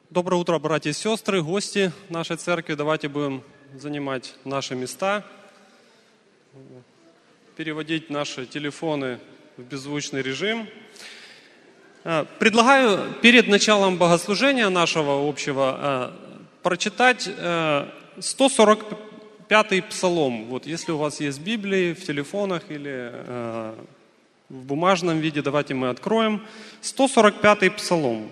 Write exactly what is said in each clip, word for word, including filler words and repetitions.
Доброе утро, братья и сестры, гости нашей церкви. Давайте будем занимать наши места, переводить наши телефоны в беззвучный режим. Предлагаю перед началом богослужения нашего общего прочитать сто сорок пятый псалом. Вот, если у вас есть Библии в телефонах или в бумажном виде, давайте мы откроем. сто сорок пятый псалом.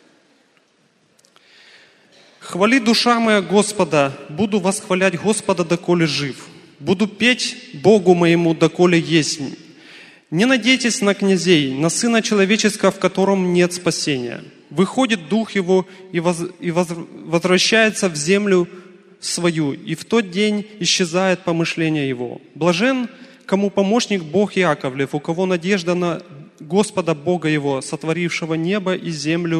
«Хвали, душа моя, Господа, буду восхвалять Господа, доколе жив. Буду петь Богу моему, доколе есть. Не надейтесь на князей, на Сына Человеческого, в котором нет спасения. Выходит Дух Его и, воз, и воз, возвращается в землю свою, и в тот день исчезает помышление Его. Блажен, кому помощник Бог Иаковлев, у кого надежда на Господа Бога Его, сотворившего небо и землю,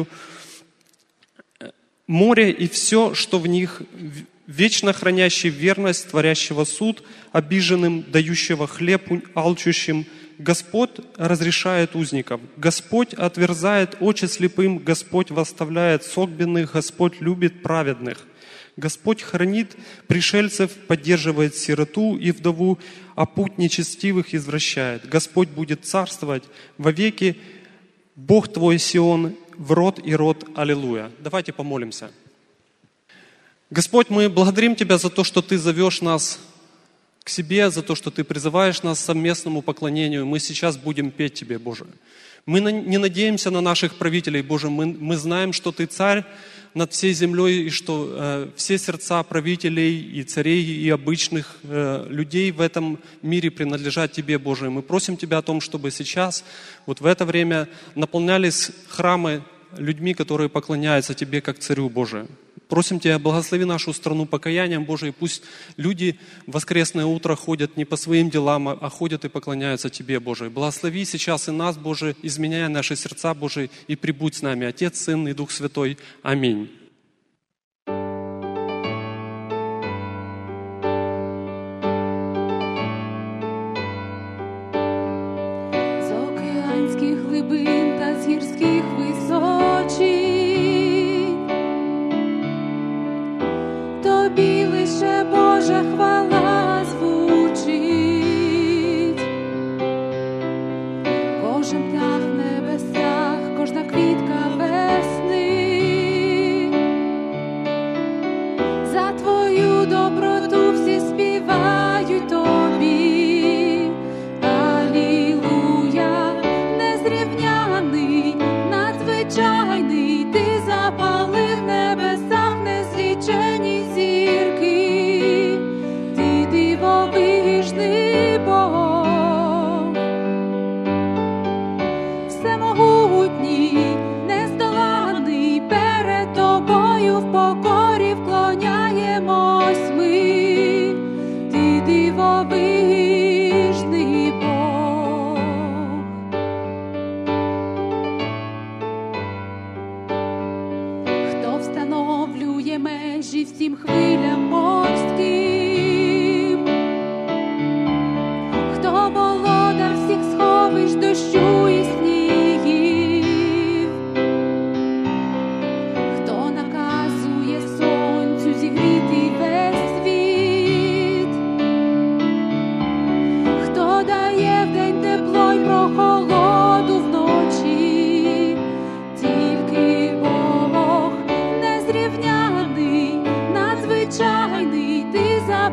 море и все, что в них, вечно хранящий верность, творящего суд, обиженным, дающего хлеб алчущим. Господь разрешает узников, Господь отверзает очи слепым, Господь восставляет согбенных, Господь любит праведных. Господь хранит пришельцев, поддерживает сироту и вдову, а путь нечестивых извращает. Господь будет царствовать вовеки, Бог твой Сион, в род и род. Аллилуйя. Давайте помолимся. Господь, мы благодарим Тебя за то, что Ты зовешь нас к себе, за то, что Ты призываешь нас к совместному поклонению. Мы сейчас будем петь Тебе, Боже. Мы не надеемся на наших правителей, Боже. Мы, мы знаем, что Ты царь над всей землей, и что э, все сердца правителей и царей, и обычных э, людей в этом мире принадлежат Тебе, Боже. Мы просим Тебя о том, чтобы сейчас, вот в это время, наполнялись храмы людьми, которые поклоняются Тебе как Царю, Боже. Просим Тебя, благослови нашу страну покаянием, Боже, и пусть люди в воскресное утро ходят не по своим делам, а ходят и поклоняются Тебе, Боже. Благослови сейчас и нас, Боже, изменяя наши сердца, Боже, и прибудь с нами, Отец, Сын и Дух Святой. Аминь. З океанських глибин та з гірських височин Тобі лише Божа хвала звучить. Кожен птах в небесах, кожна квітка весни. За Твою доброту всі співають Тобі. Алілуя, незрівняний, надзвичайний, Ти запалив в небесах незлічені зірки. Ти дивовижний Бог, всемогутній, нездоланний, перед Тобою в покорі вклоняємось ми. Ти дивовижний Бог. Хто встановлює межі всім хвилям морським, хто володар всіх сховищ дощу і снігів, хто наказує сонцю зігріти весь світ, хто дає вдень тепло й прохолоду вночі. Тільки Бог незрівняний, надзвичайний, Ти за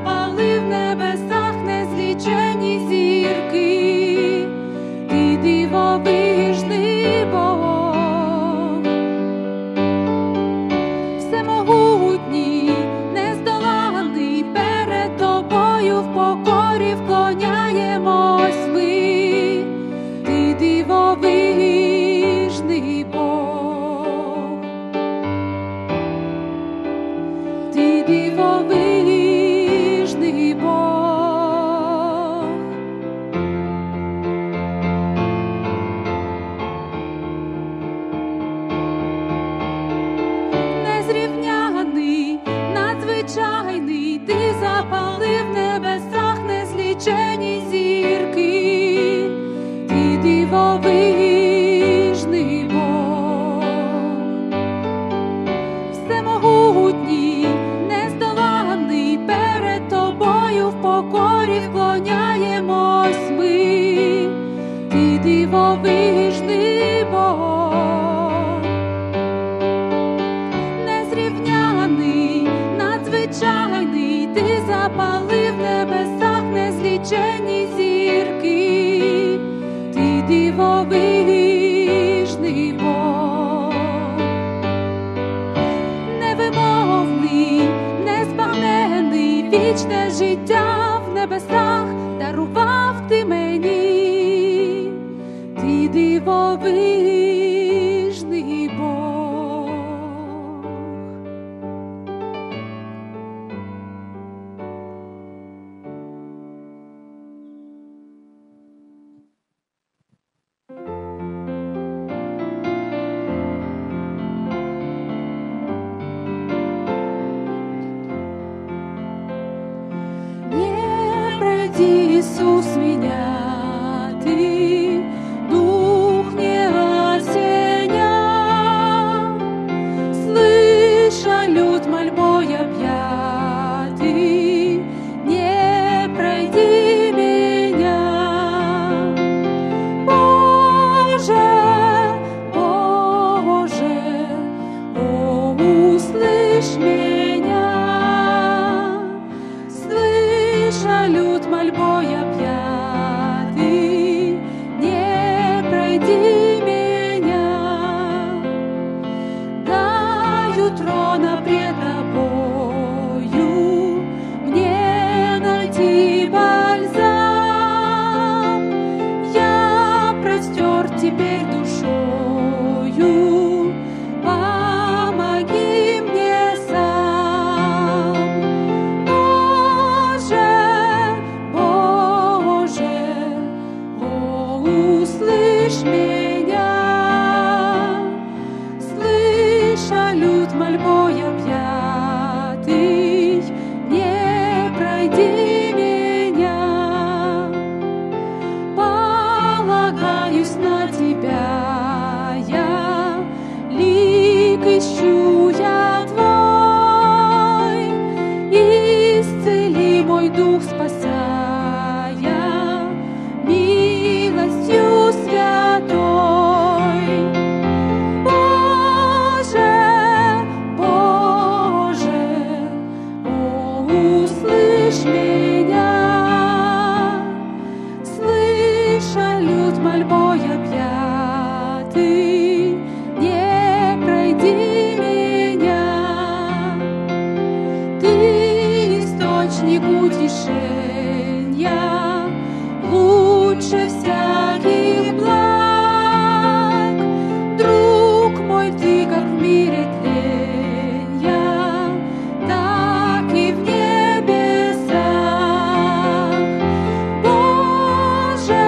дивовижний Бог, незрівняний, надзвичайний, ти запалив в небесах незліченні зірки, ти дивовижний Бог, невимовний, незбагненний, вічне життя в небесах дарував ти мені, ти дивовижний Бог. Не пройди, Иисус, меня, ты, дух не осеня, слыша люд мольбой объятый, не пройди меня. Боже, Боже, о, услышь меня, слыша люд мольбой объятый, не пройди меня. Даю трона пред тобою, мне найти бальзам, я простер теперь душою, помоги мне сам. Боже, Боже, о, услышь меня, слыша люд мольбой объятый, не пройди меня. Полагаюсь на тебя я, лик ищу я твой, исцели мой дух, спасая милостью святой. Боже, Боже, о, услышь меня, слыша люд мольбой объятый, не пройди меня. Ты источник утешения, лучше всяких благ. Друг мой, ты как в мире тленья, так и в небесах. Боже,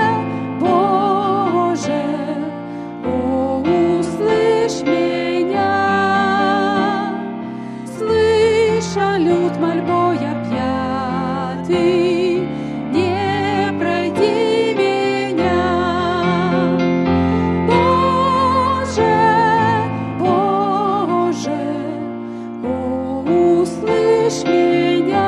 Боже, о, услышь меня, слыша люд мольбой объятый, не пройди меня. Боже, Боже, о, услышь меня,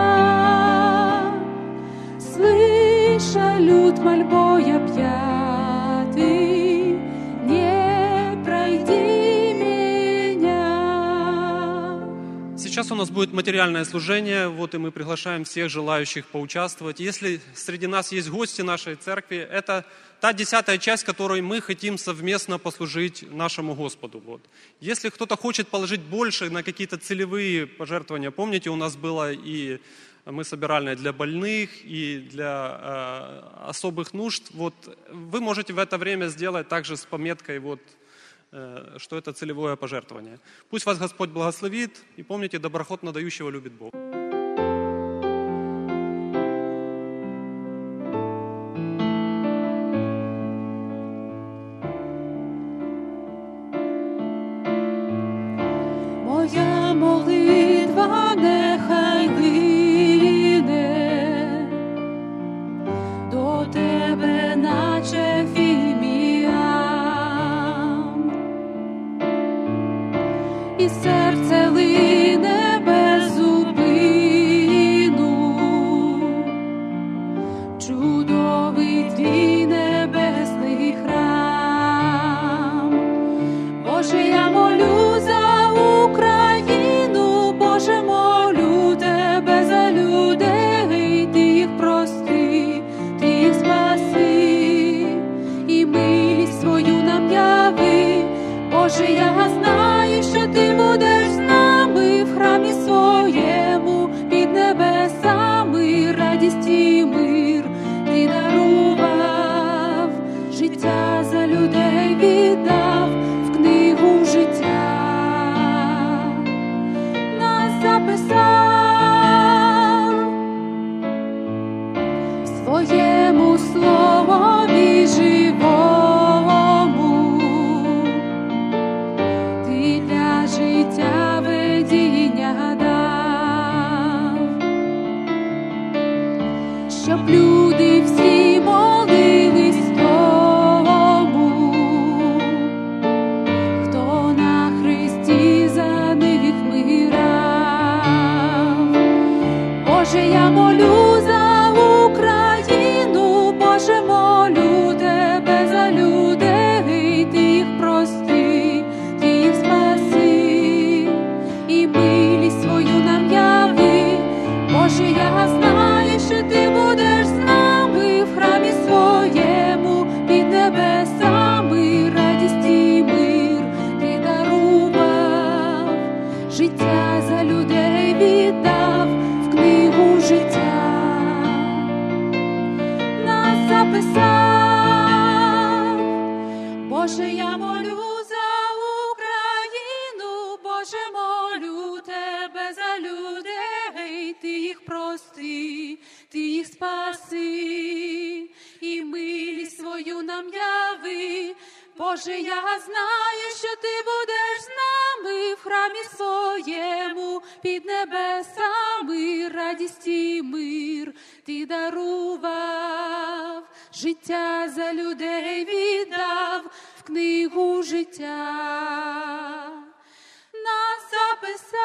слыша люд мольбой объятый, не пройди меня. Сейчас у нас будет материальное служение, вот и мы приглашаем всех желающих поучаствовать. Если среди нас есть гости нашей церкви, это та десятая часть, которой мы хотим совместно послужить нашему Господу. Вот. Если кто-то хочет положить больше на какие-то целевые пожертвования, помните, у нас было и мы собирали для больных, и для э, особых нужд, вот, вы можете в это время сделать также с пометкой, вот, э, что это целевое пожертвование. Пусть вас Господь благословит, и помните, доброхотно дающего любит Бог. Моя молитва нехай лине до тебе, наче фіміам, і серце лине без зупину, чудовий твій небесний храм. храмі своєму, під небесами радість і мир. Ти дарував, життя за людей віддав, в книгу життя нас записав, в своєму словові живому. Ти для життя видіння дав, щоб люди всі молились тому, хто на хресті за них вмирав. Боже, я молю за Україну, Боже, молю Тебе за людей, Ти їх прости, Ти їх спаси, і милість свою нам яви. Боже, я знаю, що Ти будеш з нами в храмі своєму, під небесами радість і мир. Ти дарував, життя за людей віддав, в книгу життя нас записав. Боже, я молю за Україну, Боже, молю Тебе за людей, Ти їх прости, Ти їх спаси, і милість свою нам яви. Боже, я знаю, що Ти будеш з нами в храмі своєму, під небесами радість і мир. Ти дарував, життя за людей віддав, в книгу життя нас записав.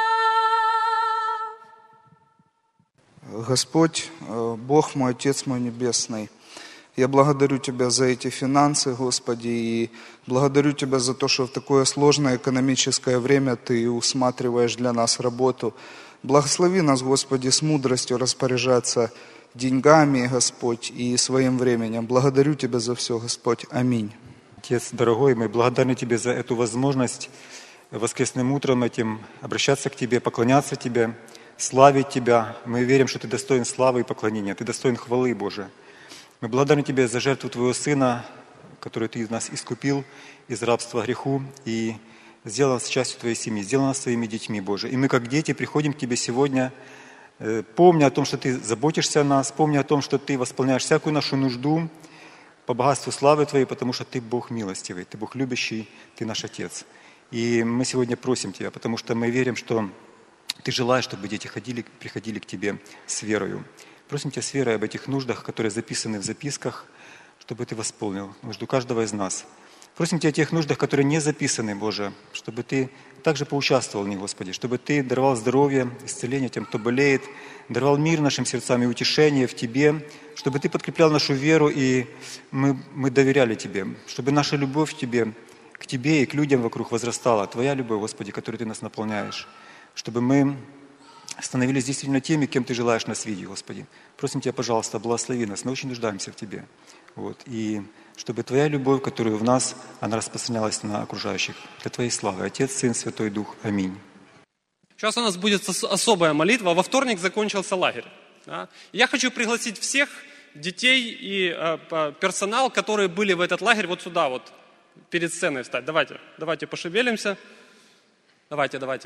Господь, Бог мой, Отец мой Небесный, я благодарю Тебя за эти финансы, Господи, и благодарю Тебя за то, что в такое сложное экономическое время Ты усматриваешь для нас работу. Благослови нас, Господи, с мудростью распоряжаться деньгами, Господь, и своим временем. Благодарю Тебя за все, Господь. Аминь. Отец дорогой, мы благодарны Тебе за эту возможность воскресным утром этим обращаться к Тебе, поклоняться Тебе, славить Тебя. Мы верим, что Ты достоин славы и поклонения, Ты достоин хвалы, Боже. Мы благодарны Тебе за жертву Твоего Сына, которую Ты нас искупил из рабства греху и сделал нас частью Твоей семьи, сделал нас своими детьми, Боже. И мы, как дети, приходим к Тебе сегодня, помня о том, что Ты заботишься о нас, помня о том, что Ты восполняешь всякую нашу нужду по богатству славы Твоей, потому что Ты Бог милостивый, Ты Бог любящий, Ты наш Отец. И мы сегодня просим Тебя, потому что мы верим, что Ты желаешь, чтобы дети ходили, приходили к Тебе с верою. Просим Тебя с верой об этих нуждах, которые записаны в записках, чтобы Ты восполнил нужду каждого из нас. Просим Тебя о тех нуждах, которые не записаны, Боже, чтобы Ты также поучаствовал в них, Господи, чтобы Ты даровал здоровье, исцеление тем, кто болеет, даровал мир нашим сердцам и утешение в Тебе, чтобы Ты подкреплял нашу веру, и мы, мы доверяли Тебе, чтобы наша любовь к Тебе, к Тебе и к людям вокруг возрастала, Твоя любовь, Господи, которой Ты нас наполняешь, чтобы мы становились действительно теми, кем Ты желаешь нас видеть, Господи. Просим Тебя, пожалуйста, благослови нас, мы очень нуждаемся в Тебе. Вот. И чтобы Твоя любовь, которая в нас, она распространялась на окружающих. Для Твоей славы. Отец, Сын, Святой Дух. Аминь. Сейчас у нас будет особая молитва. Во вторник закончился лагерь. Да? Я хочу пригласить всех детей и э, персонал, которые были в этот лагерь, вот сюда вот, перед сценой встать. Давайте, давайте пошевелимся. Давайте, давайте.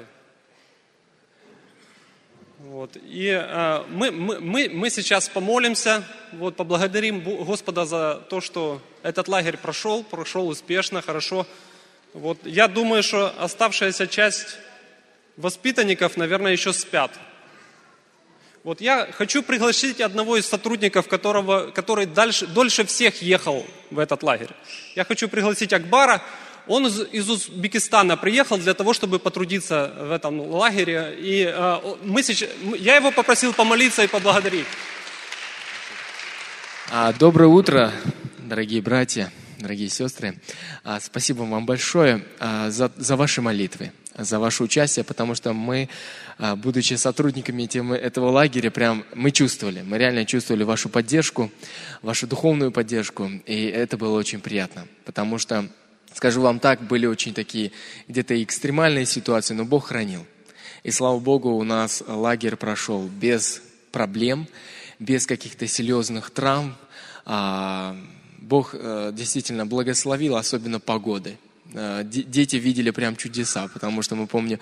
Вот. И э, мы, мы, мы, мы сейчас помолимся, вот, поблагодарим Господа за то, что этот лагерь прошел, прошел успешно, хорошо. Вот. Я думаю, что оставшаяся часть воспитанников, наверное, еще спят. Вот. Я хочу пригласить одного из сотрудников, которого, который дальше, дольше всех ехал в этот лагерь. Я хочу пригласить Акбара. Он из, из Узбекистана приехал для того, чтобы потрудиться в этом лагере. И э, мы сейчас, я его попросил помолиться и поблагодарить. Доброе утро, дорогие братья, дорогие сестры. Спасибо вам большое за, за ваши молитвы, за ваше участие, потому что мы, будучи сотрудниками этого лагеря, прям мы чувствовали, мы реально чувствовали вашу поддержку, вашу духовную поддержку, и это было очень приятно, потому что, скажу вам так, были очень такие где-то экстремальные ситуации, но Бог хранил. И слава Богу, у нас лагерь прошел без проблем, без каких-то серьезных травм. Бог действительно благословил, особенно погодой. Дети видели прям чудеса, потому что мы помним,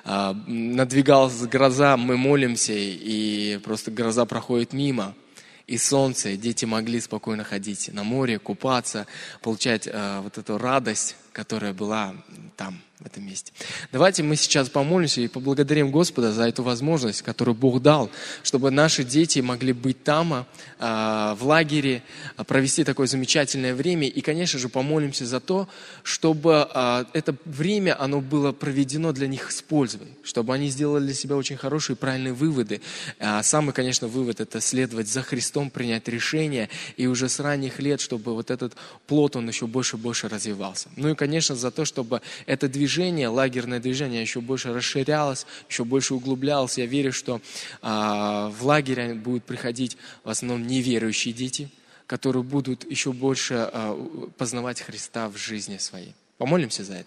надвигалась гроза, мы молимся, и просто гроза проходит мимо. И солнце, и дети могли спокойно ходить на море, купаться, получать вот эту радость, которая была там, в этом месте. Давайте мы сейчас помолимся и поблагодарим Господа за эту возможность, которую Бог дал, чтобы наши дети могли быть там, в лагере, провести такое замечательное время. И, конечно же, помолимся за то, чтобы это время, оно было проведено для них с пользой, чтобы они сделали для себя очень хорошие и правильные выводы. Самый, конечно, вывод – это следовать за Христом, принять решение, и уже с ранних лет, чтобы вот этот плод, он еще больше и больше развивался. Ну и, конечно, за то, чтобы это движение, лагерное движение еще больше расширялось, еще больше углублялось. Я верю, что а, в лагерь будут приходить в основном неверующие дети, которые будут еще больше а, познавать Христа в жизни своей. Помолимся за это.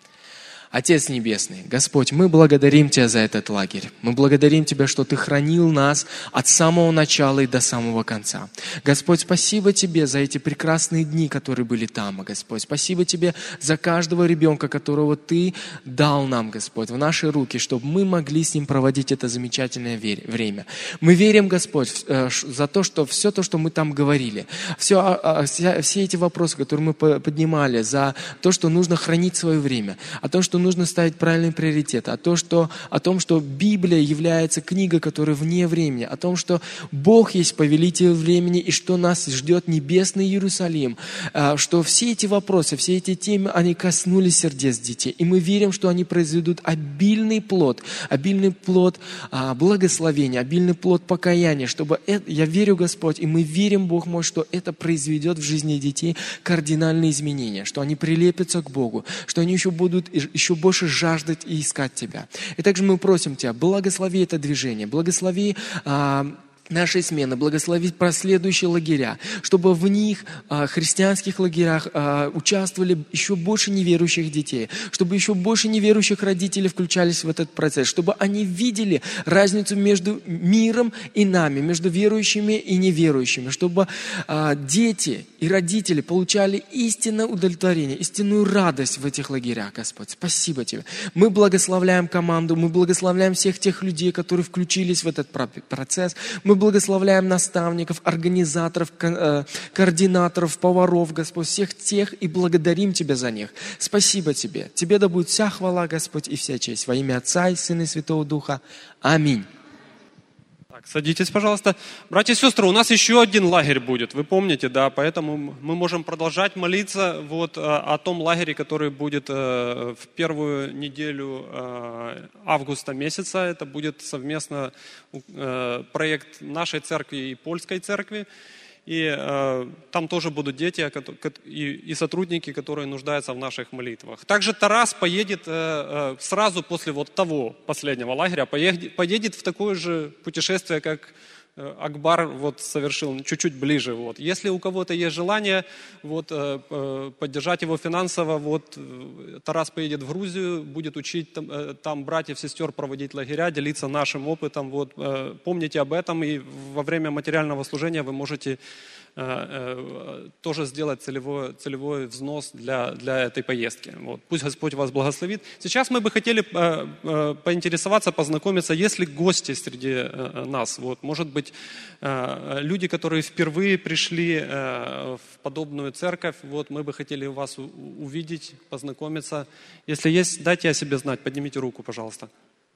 Отец Небесный, Господь, мы благодарим Тебя за этот лагерь. Мы благодарим Тебя, что Ты хранил нас от самого начала и до самого конца. Господь, спасибо Тебе за эти прекрасные дни, которые были там, Господь. Спасибо Тебе за каждого ребенка, которого Ты дал нам, Господь, в наши руки, чтобы мы могли с ним проводить это замечательное время. Мы верим, Господь, за то, что все то, что мы там говорили, все, все эти вопросы, которые мы поднимали, за то, что нужно хранить свое время, о том, что нужно ставить правильные приоритеты, о том, что, о том, что Библия является книгой, которая вне времени, о том, что Бог есть повелитель времени и что нас ждет небесный Иерусалим, что все эти вопросы, все эти темы, они коснулись сердец детей. И мы верим, что они произведут обильный плод, обильный плод благословения, обильный плод покаяния, чтобы это, я верю, Господь, и мы верим, Бог мой, что это произведет в жизни детей кардинальные изменения, что они прилепятся к Богу, что они еще будут еще больше жаждать и искать Тебя. И также мы просим Тебя, благослови это движение, благослови а, нашей смены, благослови последующие лагеря, чтобы в них, а, христианских лагерях, а, участвовали еще больше неверующих детей, чтобы еще больше неверующих родителей включались в этот процесс, чтобы они видели разницу между миром и нами, между верующими и неверующими, чтобы а, дети и родители получали истинное удовлетворение, истинную радость в этих лагерях, Господь. Спасибо Тебе. Мы благословляем команду, мы благословляем всех тех людей, которые включились в этот процесс. Мы благословляем наставников, организаторов, ко- координаторов, поваров, Господь, всех тех и благодарим Тебя за них. Спасибо Тебе. Тебе да будет вся хвала, Господь, и вся честь. Во имя Отца и Сына и Святого Духа. Аминь. Так, садитесь, пожалуйста. Братья и сестры, у нас еще один лагерь будет, вы помните, да, поэтому мы можем продолжать молиться вот о том лагере, который будет в первую неделю августа месяца. Это будет совместно проект нашей церкви и польской церкви. И э, там тоже будут дети и, и сотрудники, которые нуждаются в наших молитвах. Также Тарас поедет э, э, сразу после вот того последнего лагеря, поедет, поедет в такое же путешествие, как э, Акбар вот совершил, чуть-чуть ближе. Вот. Если у кого-то есть желание вот, э, э, поддержать его финансово, вот, э, Тарас поедет в Грузию, будет учить там, э, там братьев, сестер проводить лагеря, делиться нашим опытом. Вот, э, помните об этом, и во время материального служения вы можете тоже сделать целевой, целевой взнос для, для этой поездки. Вот. Пусть Господь вас благословит. Сейчас мы бы хотели поинтересоваться, познакомиться, есть ли гости среди нас. Вот. Может быть, люди, которые впервые пришли в подобную церковь, вот, мы бы хотели вас увидеть, познакомиться. Если есть, дайте о себе знать, поднимите руку, пожалуйста.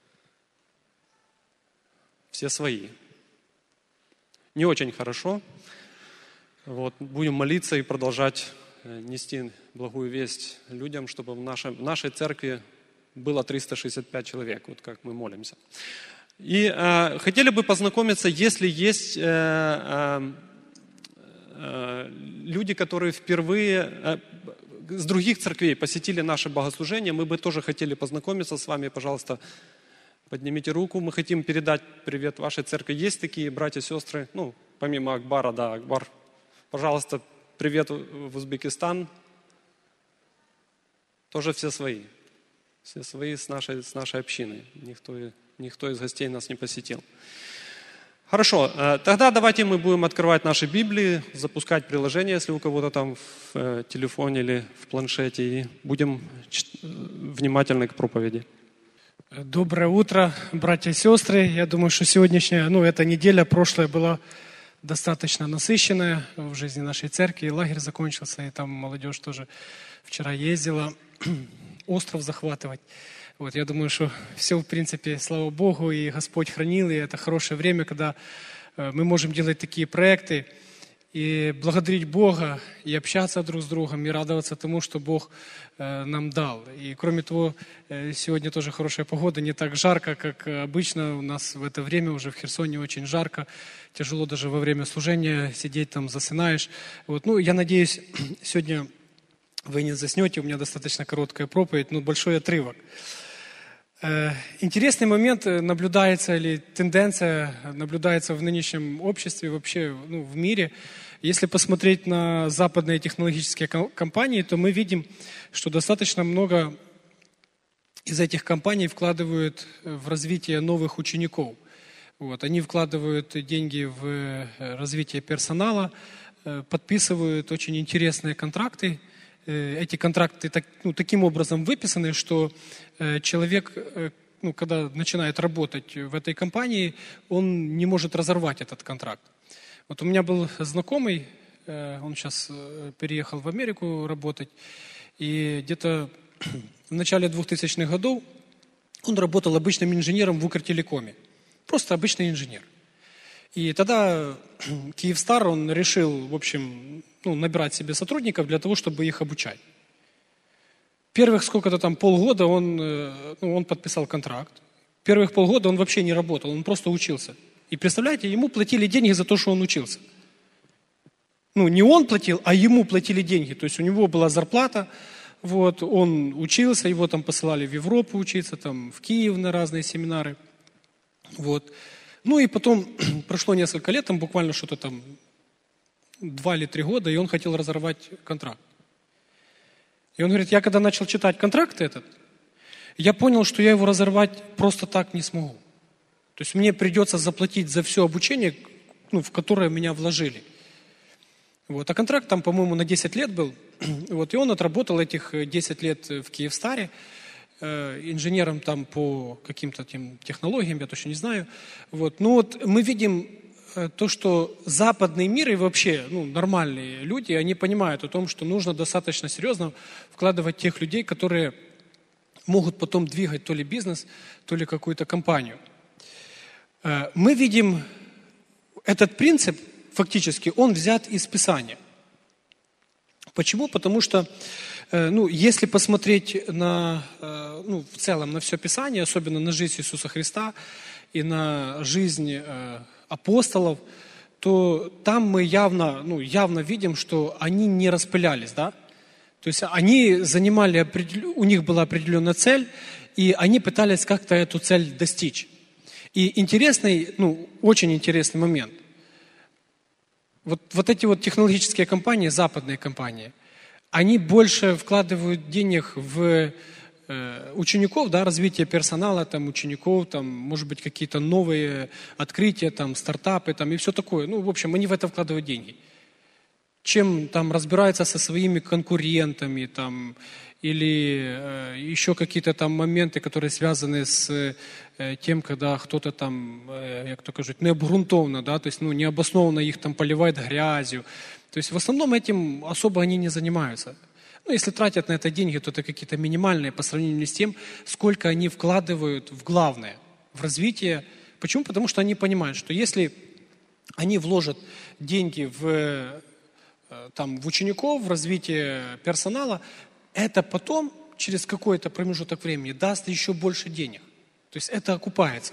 Все свои. Не очень хорошо. Вот, будем молиться и продолжать нести благую весть людям, чтобы в нашей, в нашей церкви было триста шестьдесят пять человек, вот как мы молимся. И э, хотели бы познакомиться, если есть э, э, э, люди, которые впервые э, с других церквей посетили наше богослужение, мы бы тоже хотели познакомиться с вами, пожалуйста, поднимите руку. Мы хотим передать привет вашей церкви. Есть такие братья и сестры, ну, помимо Акбара, да, Акбар. Пожалуйста, привет в Узбекистан. Тоже все свои. Все свои с нашей, с нашей общиной. Никто, никто из гостей нас не посетил. Хорошо, тогда давайте мы будем открывать наши Библии, запускать приложение, если у кого-то там в телефоне или в планшете, и будем внимательны к проповеди. Доброе утро, братья и сестры. Я думаю, что сегодняшняя, ну, эта неделя, прошлая была достаточно насыщенная в жизни нашей церкви. Лагерь закончился, и там молодежь тоже вчера ездила остров захватывать. Вот, я думаю, что все, в принципе, слава Богу, и Господь хранил, и это хорошее время, когда мы можем делать такие проекты, и благодарить Бога, и общаться друг с другом, и радоваться тому, что Бог нам дал. И кроме того, сегодня тоже хорошая погода, не так жарко, как обычно. У нас в это время уже в Херсоне очень жарко, тяжело даже во время служения сидеть там, засынаешь. Вот. Ну, я надеюсь, сегодня вы не заснете, у меня достаточно короткая проповедь, но большой отрывок. Интересный момент наблюдается, или тенденция наблюдается в нынешнем обществе, вообще ну, в мире. Если посмотреть на западные технологические компании, то мы видим, что достаточно много из этих компаний вкладывают в развитие новых учеников. Вот. Они вкладывают деньги в развитие персонала, подписывают очень интересные контракты. Эти контракты так, ну, таким образом выписаны, что э, человек, э, ну, когда начинает работать в этой компании, он не может разорвать этот контракт. Вот у меня был знакомый, э, он сейчас э, переехал в Америку работать, и где-то в начале двухтысячных годов он работал обычным инженером в Укртелекоме. Просто обычный инженер. И тогда Киевстар, он решил, в общем, ну, набирать себе сотрудников для того, чтобы их обучать. Первых сколько-то там полгода он, ну, он подписал контракт. Первых полгода он вообще не работал, он просто учился. И представляете, ему платили деньги за то, что он учился. Ну, не он платил, а ему платили деньги. То есть у него была зарплата, вот, он учился, его там посылали в Европу учиться, там, в Киев на разные семинары. Вот. Ну и потом прошло несколько лет, там буквально что-то там два или три года, и он хотел разорвать контракт. И он говорит, я когда начал читать контракт этот, я понял, что я его разорвать просто так не смогу. То есть мне придется заплатить за все обучение, ну, в которое меня вложили. Вот. А контракт там, по-моему, на десять лет был. Вот. И он отработал этих десять лет в Киевстаре, инженером там по каким-то тем технологиям, я точно не знаю. Вот. Ну вот мы видим то, что западный мир и вообще ну, нормальные люди, они понимают о том, что нужно достаточно серьезно вкладывать тех людей, которые могут потом двигать то ли бизнес, то ли какую-то компанию. Мы видим этот принцип, фактически, он взят из Писания. Почему? Потому что ну, если посмотреть на, ну, в целом на все Писание, особенно на жизнь Иисуса Христа и на жизнь апостолов, то там мы явно, ну, явно видим, что они не распылялись, да? То есть они занимали, у них была определенная цель, и они пытались как-то эту цель достичь. И интересный, ну, очень интересный момент. Вот, вот эти вот технологические компании, западные компании, они больше вкладывают денег в э, учеников, да, развитие персонала, там, учеников, там, может быть, какие-то новые открытия, там, стартапы там, и все такое. Ну, в общем, они в это вкладывают деньги. Чем там разбираются со своими конкурентами, там, или э, еще какие-то там моменты, которые связаны с э, тем, когда кто-то там, э, як то кажуть, необґрунтовно, да, то есть, ну, необоснованно их там поливает грязью. То есть в основном этим особо они не занимаются. Ну, если тратят на это деньги, то это какие-то минимальные по сравнению с тем, сколько они вкладывают в главное, в развитие. Почему? Потому что они понимают, что если они вложат деньги в, там, в учеников, в развитие персонала, это потом, через какой-то промежуток времени, даст еще больше денег. То есть это окупается.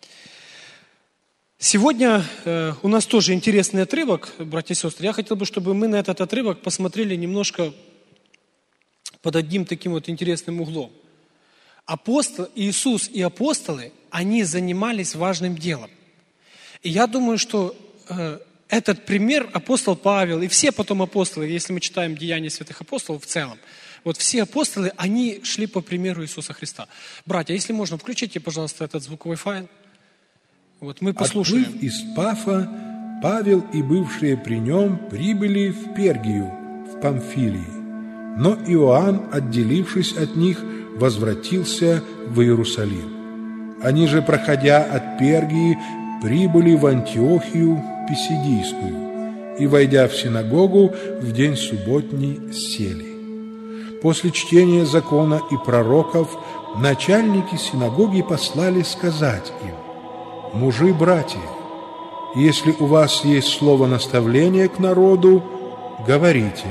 Сегодня э, у нас тоже интересный отрывок, братья и сестры. Я хотел бы, чтобы мы на этот отрывок посмотрели немножко под одним таким вот интересным углом. Апостол, Иисус и апостолы, они занимались важным делом. И я думаю, что э, этот пример апостол Павел и все потом апостолы, если мы читаем Деяния святых апостолов в целом, Вот все апостолы, они шли по примеру Иисуса Христа. Братья, если можно, включите, пожалуйста, этот звуковой файл. Вот мы послушаем. Отплыв из Пафа, Павел и бывшие при нем прибыли в Пергию, в Памфилии. Но Иоанн, отделившись от них, возвратился в Иерусалим. Они же, проходя от Пергии, прибыли в Антиохию Писидийскую и, войдя в синагогу, в день субботний сели. После чтения закона и пророков начальники синагоги послали сказать им: «Мужи, братья, если у вас есть слово наставления к народу, говорите».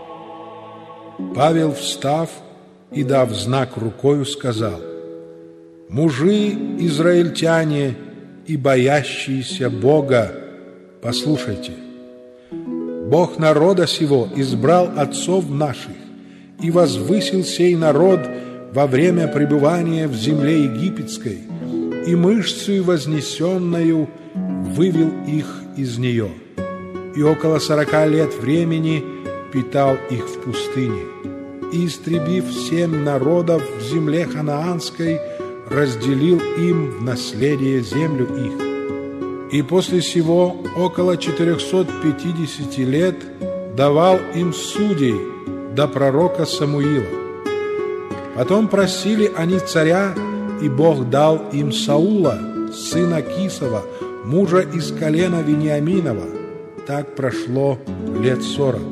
Павел, встав и дав знак рукою, сказал: «Мужи, израильтяне и боящиеся Бога, послушайте. Бог народа сего избрал отцов наших и возвысил сей народ во время пребывания в земле египетской, и мышцею вознесенною вывел их из нее, и около сорока лет времени питал их в пустыне, и, истребив семь народов в земле ханаанской, разделил им в наследие землю их. И после сего около четырехсот пятидесяти лет давал им судей до пророка Самуила. Потом просили они царя, и Бог дал им Саула, сына Кисова, мужа из колена Вениаминова. Так прошло лет сорок.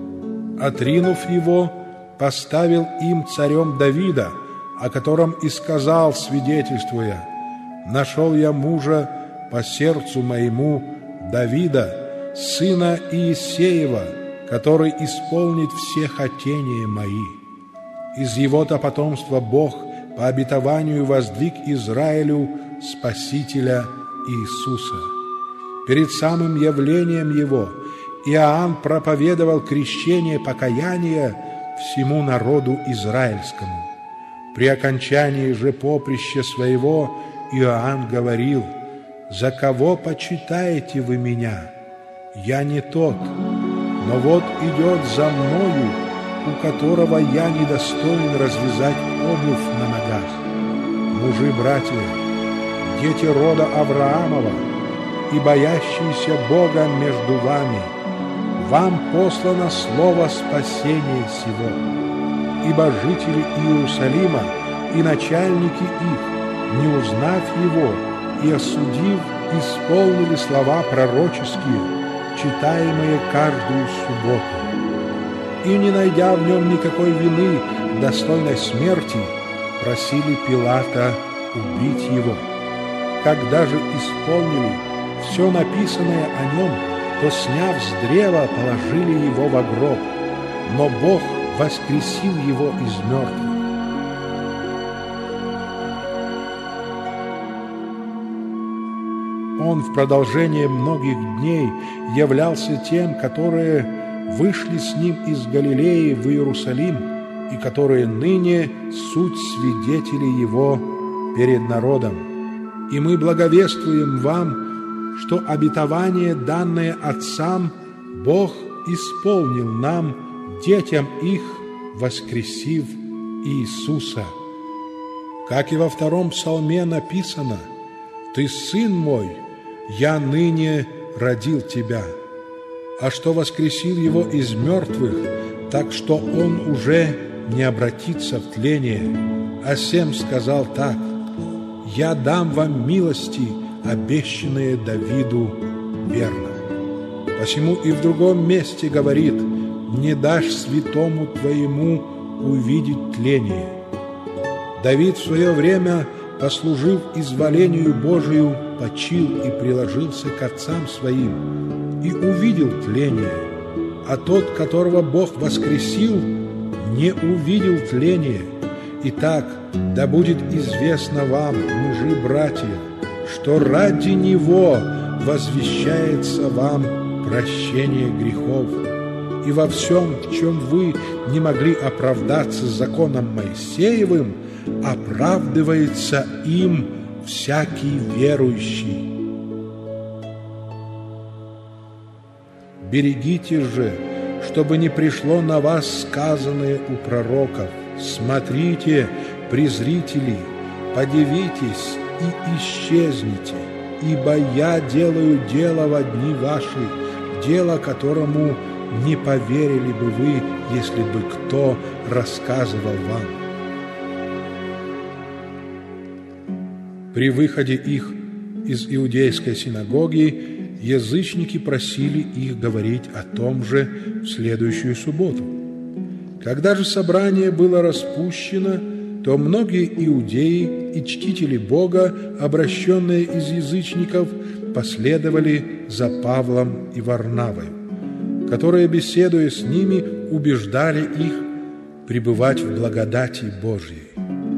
Отринув его, поставил им царем Давида, о котором и сказал, свидетельствуя: «Нашел я мужа по сердцу моему, Давида, сына Иисеева, который исполнит все хотения мои». Из его-то потомства Бог по обетованию воздвиг Израилю Спасителя Иисуса. Перед самым явлением Его Иоанн проповедовал крещение покаяния всему народу израильскому. При окончании же поприща своего Иоанн говорил: «За кого почитаете вы меня? Я не тот, но вот идет за мною, у которого я недостоин развязать обувь на ногах. Мужи, братья, дети рода Авраамова и боящиеся Бога между вами, вам послано слово спасения сего. Ибо жители Иерусалима и начальники их, не узнав его и осудив, исполнили слова пророческие, читаемые каждую субботу. И, не найдя в нем никакой вины, достойной смерти, просили Пилата убить его. Когда же исполнили все написанное о нем, то, сняв с древа, положили его во гроб, но Бог воскресил его из мертвых. Он в продолжение многих дней являлся тем, которые вышли с ним из Галилеи в Иерусалим, и которые ныне суть свидетели его перед народом. И мы благовествуем вам, что обетование, данное отцам, Бог исполнил нам, детям их, воскресив Иисуса. Как и во втором псалме написано: «Ты, сын мой, я ныне родил тебя». А что воскресил его из мертвых, так что он уже не обратится в тление. А сем сказал так: «Я дам вам милости, обещанные Давиду верно». Посему и в другом месте говорит: «Не дашь святому твоему увидеть тление». Давид в свое время, послужив изволению Божию, почил и приложился к отцам своим, и увидел тление, а тот, которого Бог воскресил, не увидел тления. Итак, да будет известно вам, мужи, братья, что ради Него возвещается вам прощение грехов. И во всем, в чем вы не могли оправдаться законом Моисеевым, оправдывается им всякий верующий. Берегите же, чтобы не пришло на вас сказанное у пророков. Смотрите, презрители, подивитесь и исчезните, ибо я делаю дело во дни ваши, дело которому не поверили бы вы, если бы кто рассказывал вам. При выходе их из иудейской синагоги язычники просили их говорить о том же в следующую субботу. Когда же собрание было распущено, то многие иудеи и чтители Бога, обращенные из язычников, последовали за Павлом и Варнавой, которые, беседуя с ними, убеждали их пребывать в благодати Божьей.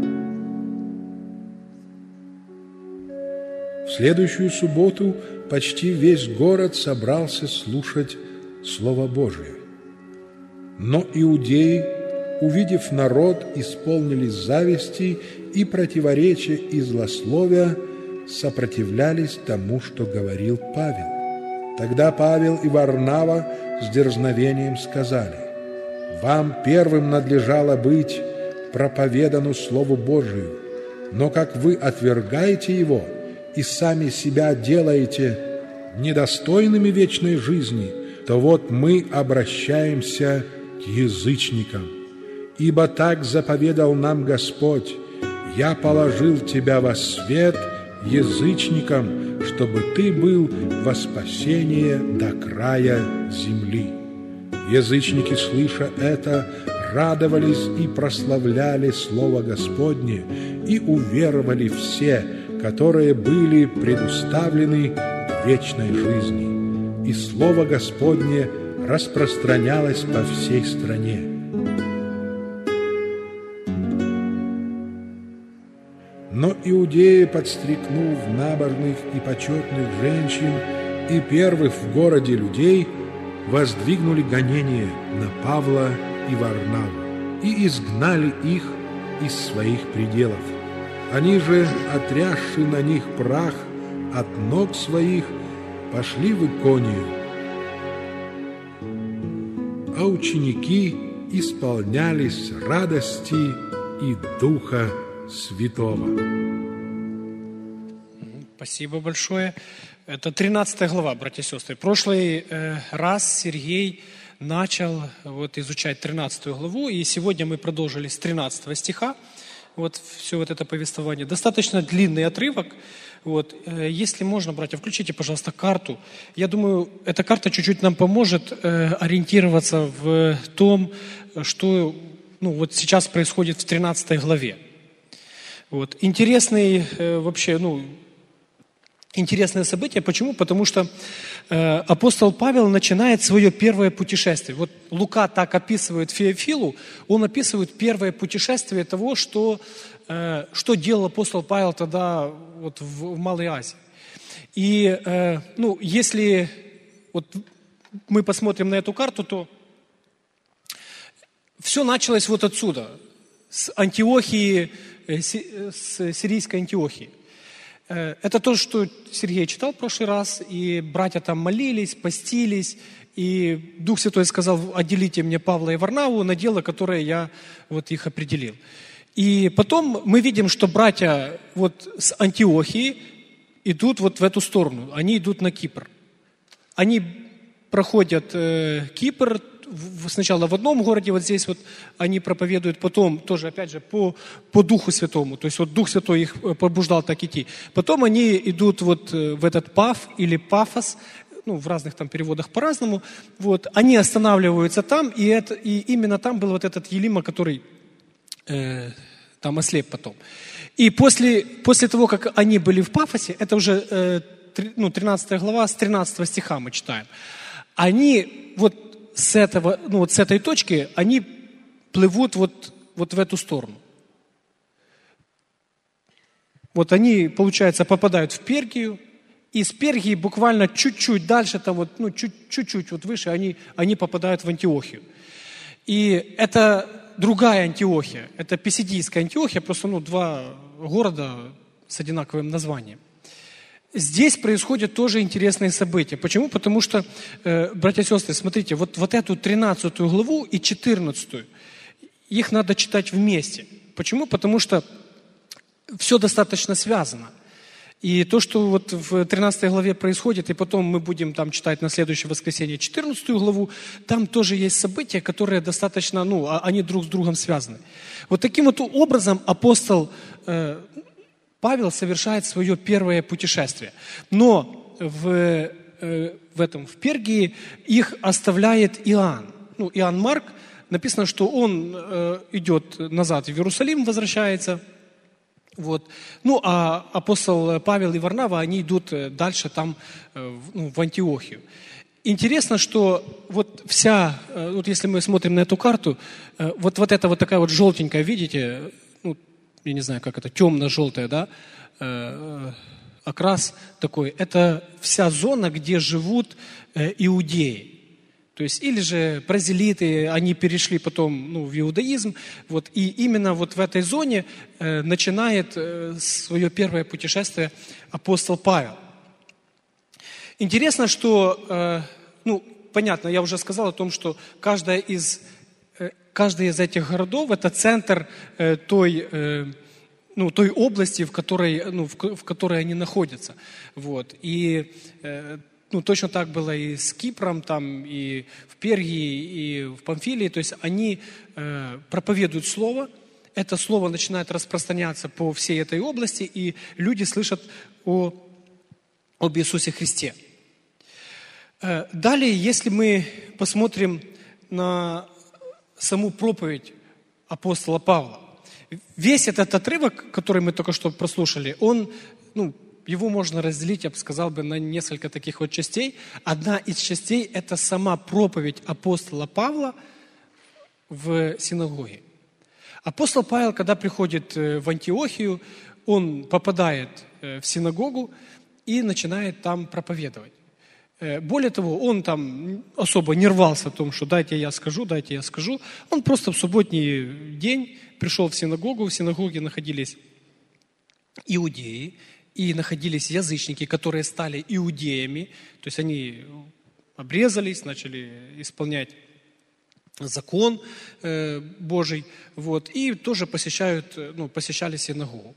В следующую субботу почти весь город собрался слушать Слово Божие. Но иудеи, увидев народ, исполнились зависти и противоречия и злословия, сопротивлялись тому, что говорил Павел. Тогда Павел и Варнава с дерзновением сказали: «Вам первым надлежало быть проповедану Слову Божию, но как вы отвергаете его и сами себя делаете недостойными вечной жизни, то вот мы обращаемся к язычникам. Ибо так заповедал нам Господь: я положил тебя во свет язычникам, чтобы ты был во спасение до края земли». Язычники, слыша это, радовались и прославляли Слово Господне, и уверовали все, которые были предуставлены к вечной жизни. И Слово Господне распространялось по всей стране. Но иудеи, подстрекнув набожных и почетных женщин и первых в городе людей, воздвигнули гонение на Павла и Варнаву и изгнали их из своих пределов. Они же, отрясши на них прах от ног своих, пошли в Иконию, а ученики исполнялись радости и Духа Святого. Спасибо большое. Это тринадцатая глава, братья и сестры. Прошлый э, раз Сергей начал вот, изучать тринадцатую главу, и сегодня мы продолжили с тринадцатого стиха. Вот все вот это повествование. Достаточно длинный отрывок. Вот. Э, если можно, братья, включите, пожалуйста, карту. Я думаю, эта карта чуть-чуть нам поможет э, ориентироваться в том, что ну, вот сейчас происходит в тринадцатой главе. Вот. Интересный э, вообще, ну, интересное событие. Почему? Потому что э, апостол Павел начинает свое первое путешествие. Вот Лука так описывает Феофилу, он описывает первое путешествие того, что, э, что делал апостол Павел тогда вот, в, в Малой Азии. И э, ну, если вот, мы посмотрим на эту карту, то все началось вот отсюда, с Антиохии, э, с сирийской Антиохии. Это то, что Сергей читал в прошлый раз, и братья там молились, постились, и Дух Святой сказал: отделите мне Павла и Варнаву на дело, которое я вот их определил. И потом мы видим, что братья вот с Антиохии идут вот в эту сторону, они идут на Кипр. Они проходят э, Кипр, сначала в одном городе, вот здесь вот они проповедуют, потом тоже, опять же, по, по Духу Святому. То есть вот Дух Святой их побуждал так идти. Потом они идут вот в этот Паф или Пафос, ну, в разных там переводах по-разному. Вот. Они останавливаются там, и, это, и именно там был вот этот Елима, который э, там ослеп потом. И после, после того, как они были в Пафосе, это уже э, три, ну, тринадцатая глава, с тринадцатого стиха мы читаем, они вот С, этого, ну, вот с этой точки они плывут вот, вот в эту сторону. Вот они, получается, попадают в Пергию, и с Пергии буквально чуть-чуть дальше, там вот, ну, чуть-чуть вот выше, они, они попадают в Антиохию. И это другая Антиохия, это Писидийская Антиохия, просто ну, два города с одинаковым названием. здесь происходят тоже интересные события. Почему? Потому что, э, братья и сестры, смотрите, вот, вот эту тринадцатую главу и четырнадцатую, их надо читать вместе. Почему? Потому что все достаточно связано. И то, что вот в тринадцатой главе происходит, и потом мы будем там читать на следующее воскресенье четырнадцатую главу, там тоже есть события, которые достаточно, ну, они друг с другом связаны. Вот таким вот образом апостол э, Павел совершает свое первое путешествие. Но в, э, в этом, в Пергии их оставляет Иоанн. Ну, Иоанн Марк, написано, что он э, идет назад в Иерусалим, возвращается. Вот. Ну, а апостол Павел и Варнава, они идут дальше там, ну, в Антиохию. Интересно, что вот вся, вот если мы смотрим на эту карту, вот, вот эта вот такая вот желтенькая, видите, ну, я не знаю, как это, темно-желтая, да, окрас такой, это вся зона, где живут иудеи. То есть, или же празелиты, они перешли потом, ну, в иудаизм, вот, и именно вот в этой зоне э, начинает э, свое первое путешествие апостол Павел. Интересно, что, э, ну, понятно, я уже сказал о том, что каждая из, э, каждый из этих городов – это центр э, той, э, ну, той области, в которой, ну, в, в которой они находятся. Вот, и э, Ну, точно так было и с Кипром, там, и в Пергии, и в Памфилии. То есть они э, проповедуют Слово, это Слово начинает распространяться по всей этой области, и люди слышат о, об Иисусе Христе. Э, далее, если мы посмотрим на саму проповедь апостола Павла, весь этот отрывок, который мы только что прослушали, он, ну, его можно разделить, я бы сказал, бы, на несколько таких вот частей. Одна из частей – это сама проповедь апостола Павла в синагоге. Апостол Павел, когда приходит в Антиохию, он попадает в синагогу и начинает там проповедовать. Более того, он там особо не рвался о том, что дайте я скажу, дайте я скажу. Он просто в субботний день пришел в синагогу. В синагоге находились иудеи, и находились язычники, которые стали иудеями, то есть они обрезались, начали исполнять закон э, Божий, вот, и тоже посещают, ну, посещали синагогу.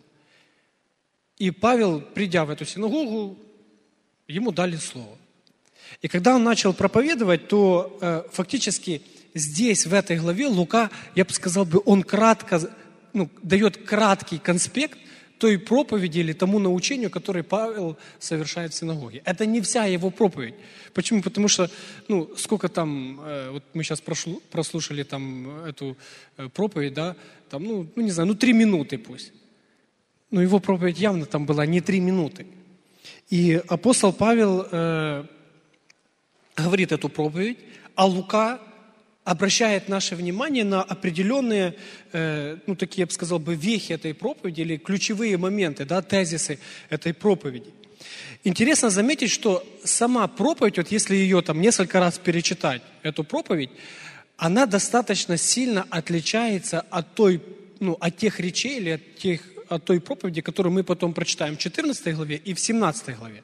И Павел, придя в эту синагогу, ему дали слово. И когда он начал проповедовать, то э, фактически здесь, в этой главе, Лука, я бы сказал, бы, он кратко, ну, дает краткий конспект той проповеди или тому научению, которое Павел совершает в синагоге. Это не вся его проповедь. Почему? Потому что, ну, сколько там, э, вот мы сейчас прошло, прослушали там эту э, проповедь, да, там, ну, ну, не знаю, ну, три минуты пусть. Но его проповедь явно там была не три минуты. И апостол Павел э, говорит эту проповедь, а Лука обращает наше внимание на определенные, э, ну, такие, я бы сказал, бы, вехи этой проповеди или ключевые моменты, да, тезисы этой проповеди. Интересно заметить, что сама проповедь, вот если ее там несколько раз перечитать, эту проповедь, она достаточно сильно отличается от той, ну, от тех речей или от, тех, от той проповеди, которую мы потом прочитаем в четырнадцатой главе и в семнадцатой главе.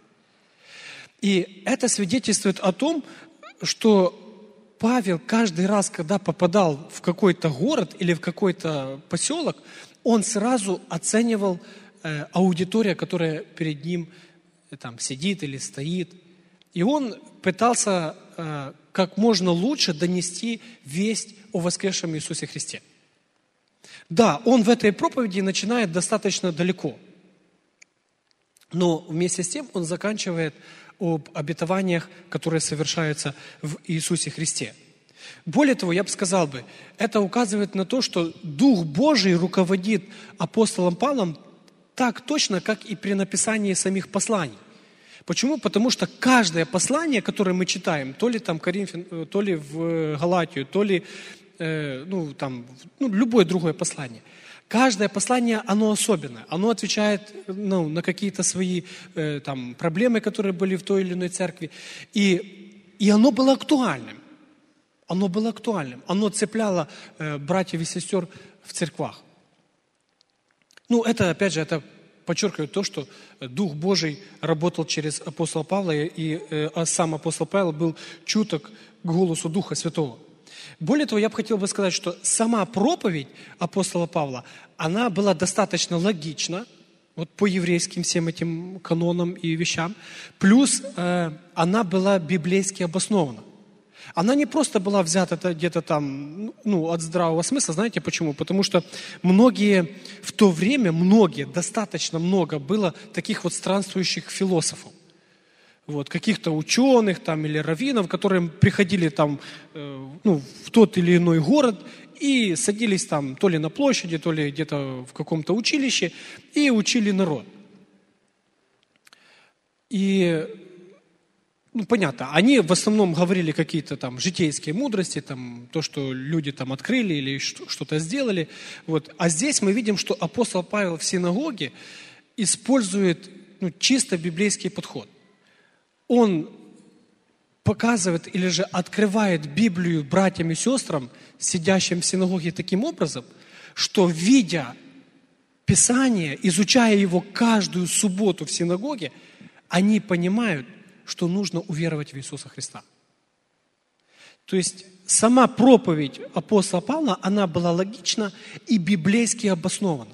И это свидетельствует о том, что Павел каждый раз, когда попадал в какой-то город или в какой-то поселок, он сразу оценивал э, аудиторию, которая перед ним э, там сидит или стоит. И он пытался э, как можно лучше донести весть о воскресшем Иисусе Христе. Да, он в этой проповеди начинает достаточно далеко, но вместе с тем он заканчивает об обетованиях, которые совершаются в Иисусе Христе. Более того, я бы сказал бы, это указывает на то, что Дух Божий руководит апостолом Павлом так точно, как и при написании самих посланий. Почему? Потому что каждое послание, которое мы читаем, то ли там Коринфян, то ли в Галатию, то ли э, ну, там, ну, любое другое послание, каждое послание, оно особенное. Оно отвечает, ну, на какие-то свои э, там, проблемы, которые были в той или иной церкви. И, и оно было актуальным. Оно было актуальным. Оно цепляло э, братьев и сестер в церквах. Ну, это, опять же, это подчеркивает то, что Дух Божий работал через апостола Павла, и а сам апостол Павел был чуток к голосу Духа Святого. Более того, я бы хотел бы сказать, что сама проповедь апостола Павла, она была достаточно логична, вот по еврейским всем этим канонам и вещам, плюс э, она была библейски обоснована. Она не просто была взята где-то там, ну, от здравого смысла. Знаете почему? Потому что многие в то время, многие, достаточно много было таких вот странствующих философов. Вот, каких-то ученых там или раввинов, которые приходили там, э, ну, в тот или иной город и садились там то ли на площади, то ли где-то в каком-то училище и учили народ. И, ну, понятно, они в основном говорили какие-то там житейские мудрости, там, то, что люди там открыли или что-то сделали. Вот. А здесь мы видим, что апостол Павел в синагоге использует, ну, чисто библейский подход. Он показывает или же открывает Библию братьям и сестрам, сидящим в синагоге, таким образом, что, видя Писание, изучая его каждую субботу в синагоге, они понимают, что нужно уверовать в Иисуса Христа. То есть сама проповедь апостола Павла, она была логична и библейски обоснована.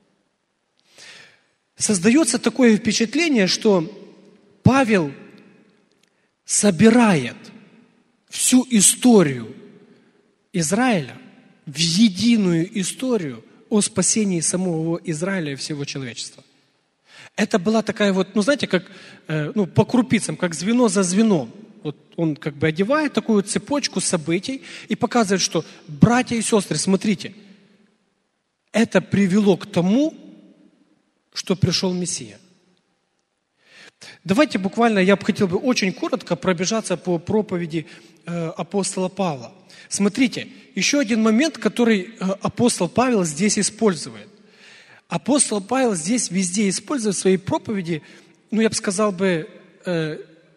Создается такое впечатление, что Павел собирает всю историю Израиля в единую историю о спасении самого Израиля и всего человечества. Это была такая вот, ну знаете, как э, ну, по крупицам, как звено за звеном. Вот он как бы одевает такую цепочку событий и показывает, что братья и сестры, смотрите, это привело к тому, что пришел Мессия. Давайте буквально, я бы хотел бы очень коротко пробежаться по проповеди э, апостола Павла. Смотрите, еще один момент, который э, апостол Павел здесь использует. Апостол Павел здесь везде использует в своей проповеди, ну я бы сказал бы, э,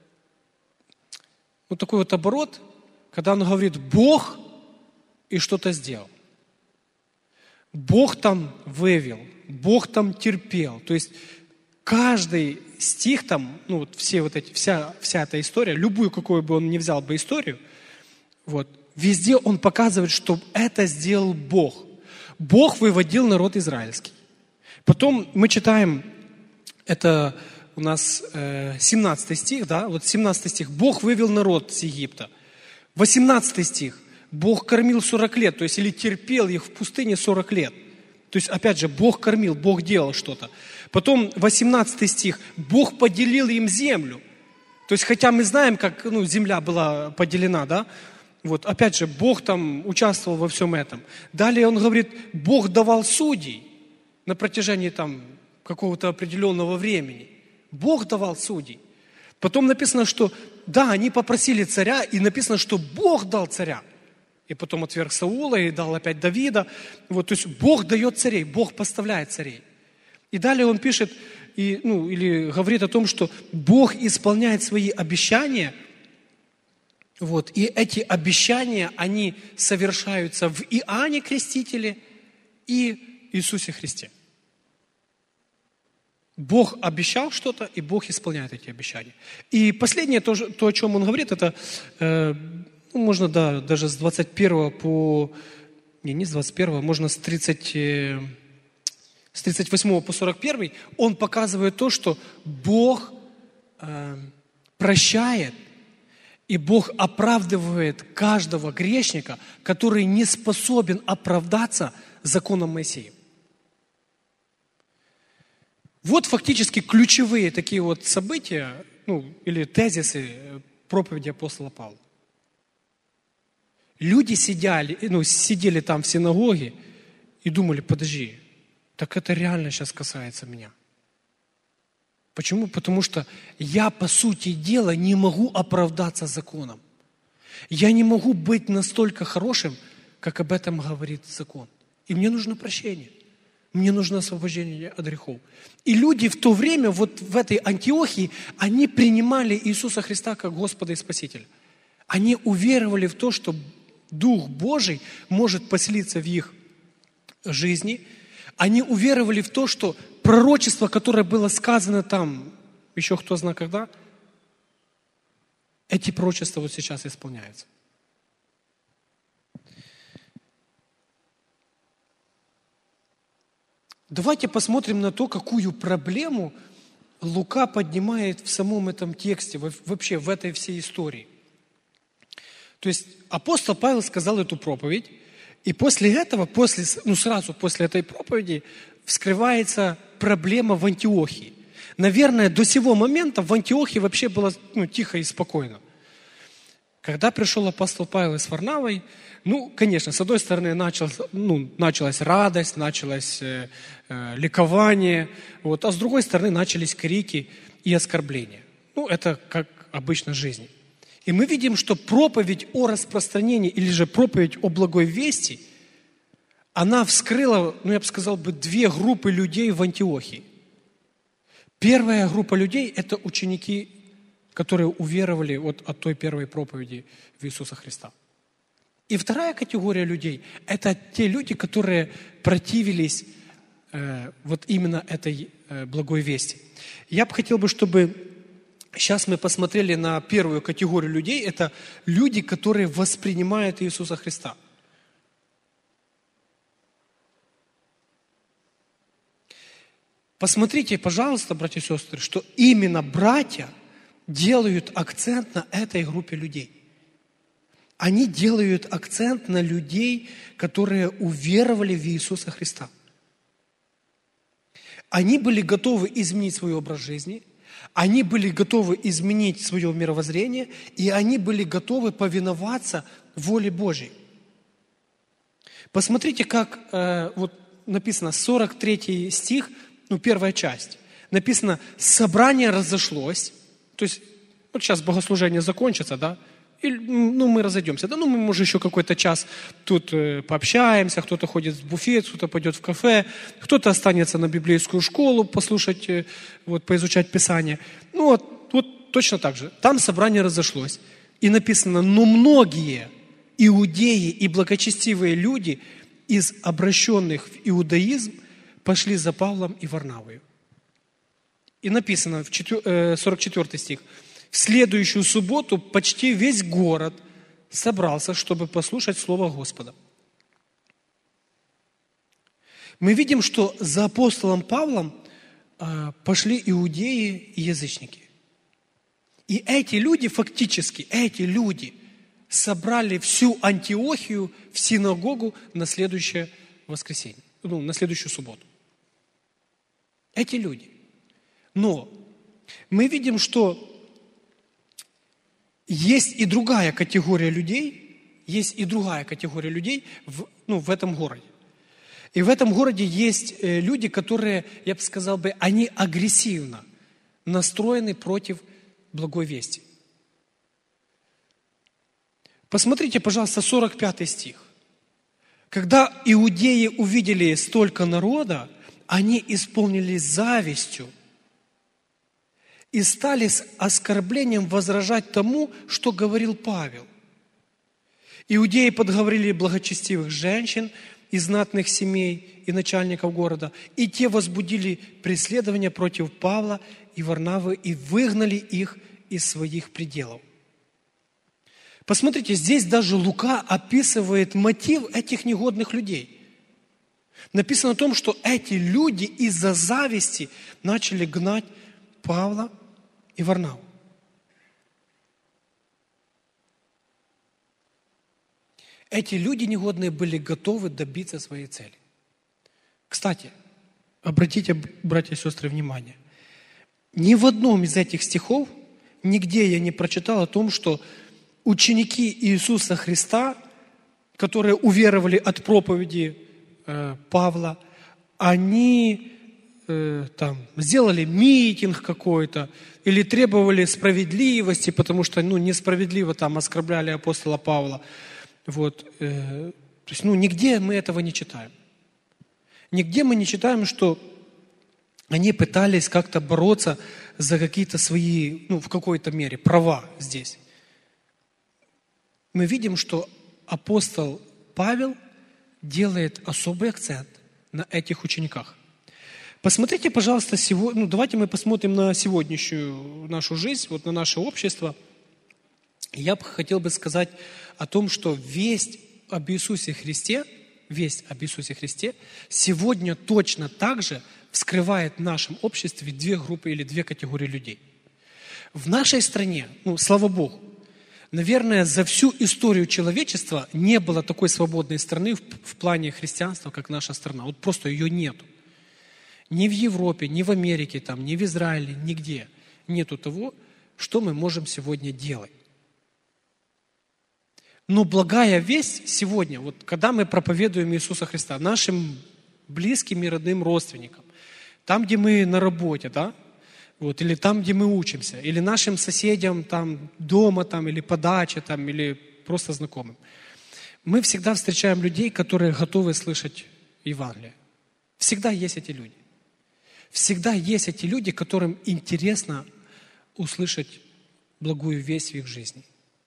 вот такой вот оборот, когда он говорит «Бог» и что-то сделал. Бог там вывел, Бог там терпел. То есть каждый стих там, ну вот все вот эти, вся, вся эта история, любую, какую бы он ни взял бы историю, вот, везде он показывает, что это сделал Бог. Бог выводил народ израильский. Потом мы читаем, это у нас э, семнадцатый стих, да, вот семнадцатый стих, Бог вывел народ с Египта. восемнадцатый стих, Бог кормил сорок лет, то есть или терпел их в пустыне сорок лет. То есть, опять же, Бог кормил, Бог делал что-то. Потом восемнадцатый стих. Бог поделил им землю. То есть, хотя мы знаем, как, ну, земля была поделена, да? Вот, опять же, Бог там участвовал во всем этом. Далее он говорит, Бог давал судей на протяжении там какого-то определенного времени. Бог давал судей. Потом написано, что, да, они попросили царя, и написано, что Бог дал царя. И потом отверг Саула, и дал опять Давида. Вот, то есть Бог дает царей, Бог поставляет царей. И далее он пишет, и, ну, или говорит о том, что Бог исполняет свои обещания. Вот, и эти обещания, они совершаются в Иоанне Крестителе и Иисусе Христе. Бог обещал что-то, и Бог исполняет эти обещания. И последнее, то, то о чем он говорит, это... Э, Ну, можно, да, даже с двадцать первого по... Не, не с двадцать первого, можно с, тридцать, с тридцать восьмого по сорок первый. Он показывает то, что Бог э, прощает, и Бог оправдывает каждого грешника, который не способен оправдаться законом Моисея. Вот фактически ключевые такие вот события, ну, или тезисы проповеди апостола Павла. Люди сидели, ну, сидели там в синагоге и думали, подожди, так это реально сейчас касается меня. Почему? Потому что я, по сути дела, не могу оправдаться законом. Я не могу быть настолько хорошим, как об этом говорит закон. И мне нужно прощение. Мне нужно освобождение от грехов. И люди в то время, вот в этой Антиохии, они принимали Иисуса Христа как Господа и Спасителя. Они уверовали в то, что Дух Божий может поселиться в их жизни. Они уверовали в то, что пророчество, которое было сказано там, еще кто знает когда, эти пророчества вот сейчас исполняются. Давайте посмотрим на то, какую проблему Лука поднимает в самом этом тексте, вообще в этой всей истории. То есть апостол Павел сказал эту проповедь, и после этого, после, ну сразу после этой проповеди, вскрывается проблема в Антиохии. Наверное, до сего момента в Антиохии вообще было ну, тихо и спокойно. Когда пришел апостол Павел с Варнавой, ну, конечно, с одной стороны, началась, ну, началась радость, началось э, э, ликование, вот, а с другой стороны, начались крики и оскорбления. Ну, это как обычно в жизни. И мы видим, что проповедь о распространении, или же проповедь о благой вести, она вскрыла, ну, я бы сказал, бы, две группы людей в Антиохии. Первая группа людей – это ученики, которые уверовали вот от той первой проповеди в Иисуса Христа. И вторая категория людей – это те люди, которые противились э, вот именно этой э, благой вести. Я бы хотел, бы, чтобы сейчас мы посмотрели на первую категорию людей. Это люди, которые воспринимают Иисуса Христа. Посмотрите, пожалуйста, братья и сестры, что именно братья делают акцент на этой группе людей. Они делают акцент на людей, которые уверовали в Иисуса Христа. Они были готовы изменить свой образ жизни, они были готовы изменить свое мировоззрение, и они были готовы повиноваться воле Божьей. Посмотрите, как э, вот написано, сорок третий стих, ну, первая часть. Написано, собрание разошлось, то есть вот сейчас богослужение закончится, да, и, ну, мы разойдемся, да, ну, мы, может, еще какой-то час тут э, пообщаемся, кто-то ходит в буфет, кто-то пойдет в кафе, кто-то останется на библейскую школу послушать, э, вот, поизучать Писание. Ну, вот, вот точно так же. Там собрание разошлось. И написано, но многие иудеи и благочестивые люди из обращенных в иудаизм пошли за Павлом и Варнавою. И написано, в сорок четвёртый стих, в следующую субботу почти весь город собрался, чтобы послушать Слово Господа. Мы видим, что за апостолом Павлом э, пошли иудеи и язычники. И эти люди, фактически, эти люди собрали всю Антиохию в синагогу на следующее воскресенье, ну, на следующую субботу. Эти люди. Но мы видим, что есть и другая категория людей, есть и другая категория людей в, ну, в этом городе. И в этом городе есть э, люди, которые, я бы сказал бы, они агрессивно настроены против благой вести. Посмотрите, пожалуйста, сорок пятый стих. Когда иудеи увидели столько народа, они исполнились завистью и стали с оскорблением возражать тому, что говорил Павел. Иудеи подговорили благочестивых женщин из знатных семей и начальников города, и те возбудили преследование против Павла и Варнавы и выгнали их из своих пределов. Посмотрите, здесь даже Лука описывает мотив этих негодных людей. Написано о том, что эти люди из-за зависти начали гнать Павла и Варнаву. Эти люди негодные были готовы добиться своей цели. Кстати, обратите, братья и сестры, внимание. Ни в одном из этих стихов, нигде я не прочитал о том, что ученики Иисуса Христа, которые уверовали от проповеди э, Павла, они э, там, сделали митинг какой-то или требовали справедливости, потому что ну, несправедливо там оскорбляли апостола Павла. Вот, э, то есть, ну, нигде мы этого не читаем. Нигде мы не читаем, что они пытались как-то бороться за какие-то свои, ну, в какой-то мере, права здесь. Мы видим, что апостол Павел делает особый акцент на этих учениках. Посмотрите, пожалуйста, сегодня, ну, давайте мы посмотрим на сегодняшнюю нашу жизнь, вот на наше общество. Я бы хотел бы сказать о том, что весть об Иисусе Христе, весть об Иисусе Христе сегодня точно так же вскрывает в нашем обществе две группы или две категории людей. В нашей стране, ну, слава Богу, наверное, за всю историю человечества не было такой свободной страны в, в плане христианства, как наша страна. Вот просто ее нету. Ни в Европе, ни в Америке, там, ни в Израиле, нигде нету того, что мы можем сегодня делать. Но благая весть сегодня, вот когда мы проповедуем Иисуса Христа нашим близким и родным родственникам, там, где мы на работе, да, вот, или там, где мы учимся, или нашим соседям там, дома, там, или по даче, там, или просто знакомым, мы всегда встречаем людей, которые готовы слышать Евангелие. Всегда есть эти люди. Всегда есть эти люди, которым интересно услышать благую весть в их жизни.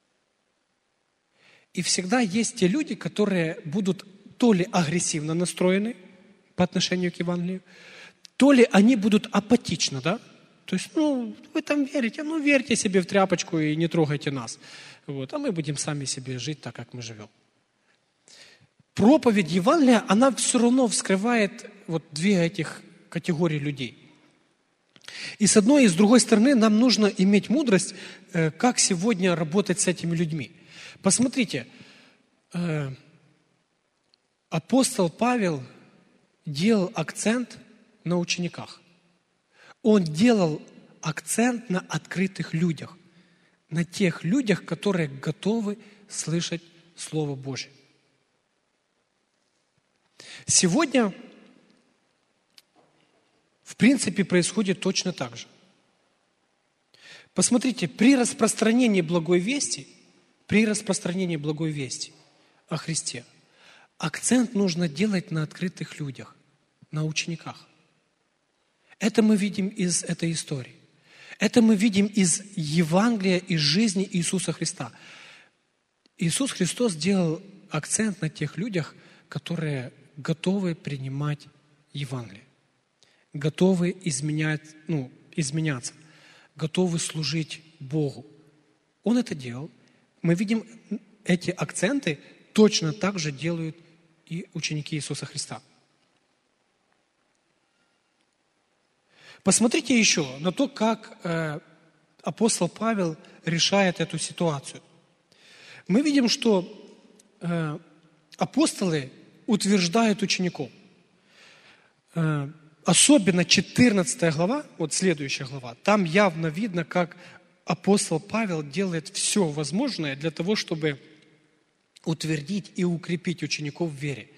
И всегда есть те люди, которые будут то ли агрессивно настроены по отношению к Евангелию, то ли они будут апатично, да? То есть, ну, вы там верите, ну, верьте себе в тряпочку и не трогайте нас. Вот, а мы будем сами себе жить так, как мы живем. Проповедь Евангелия, она все равно вскрывает вот две этих категории людей. И с одной и с другой стороны нам нужно иметь мудрость, как сегодня работать с этими людьми. Посмотрите, апостол Павел делал акцент на учениках. Он делал акцент на открытых людях, на тех людях, которые готовы слышать Слово Божье. Сегодня, в принципе, происходит точно так же. Посмотрите, при распространении благой вести, при распространении благой вести о Христе, акцент нужно делать на открытых людях, на учениках. Это мы видим из этой истории. Это мы видим из Евангелия, из жизни Иисуса Христа. Иисус Христос сделал акцент на тех людях, которые готовы принимать Евангелие, готовы изменять, ну, изменяться, готовы служить Богу. Он это делал. Мы видим, эти акценты точно так же делают и ученики Иисуса Христа. Посмотрите еще на то, как э, апостол Павел решает эту ситуацию. Мы видим, что э, апостолы утверждают учеников. Э, особенно четырнадцатая глава, вот следующая глава, там явно видно, как апостол Павел делает все возможное для того, чтобы утвердить и укрепить учеников в вере.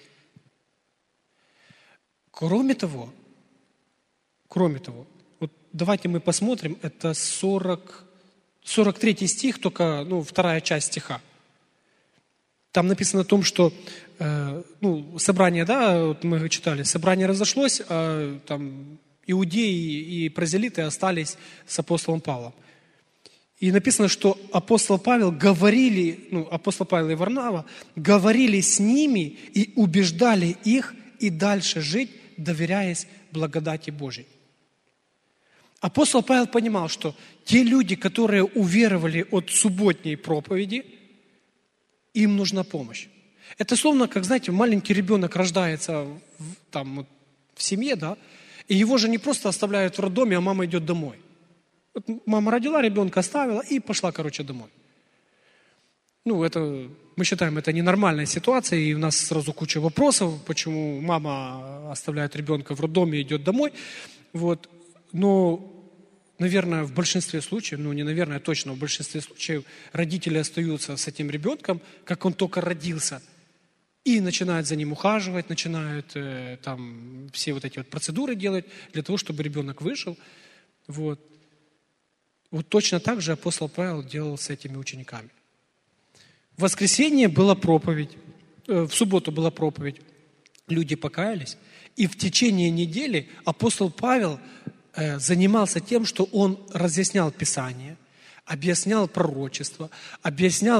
Кроме того, Кроме того, вот давайте мы посмотрим, это сорок, сорок третий стих, только ну, вторая часть стиха. Там написано о том, что э, ну, собрание, да, вот мы читали, собрание разошлось, а там иудеи и прозелиты остались с апостолом Павлом. И написано, что апостол Павел говорили, ну, апостол Павел и Варнава говорили с ними и убеждали их и дальше жить, доверяясь благодати Божьей. Апостол Павел понимал, что те люди, которые уверовали от субботней проповеди, им нужна помощь. Это словно, как, знаете, маленький ребенок рождается в, там, в семье, да, и его же не просто оставляют в роддоме, а мама идет домой. Вот мама родила ребенка, оставила и пошла, короче, домой. Ну, это, мы считаем, это ненормальная ситуация, и у нас сразу куча вопросов, почему мама оставляет ребенка в роддоме и идет домой. Вот. Но, наверное, в большинстве случаев, ну не наверное, а точно в большинстве случаев родители остаются с этим ребенком, как он только родился, и начинают за ним ухаживать, начинают э, там все вот эти вот процедуры делать для того, чтобы ребенок вышел. Вот. Вот точно так же апостол Павел делал с этими учениками. В воскресенье была проповедь, э, в субботу была проповедь, люди покаялись, и в течение недели апостол Павел занимался тем, что он разъяснял Писание, объяснял пророчество, объяснял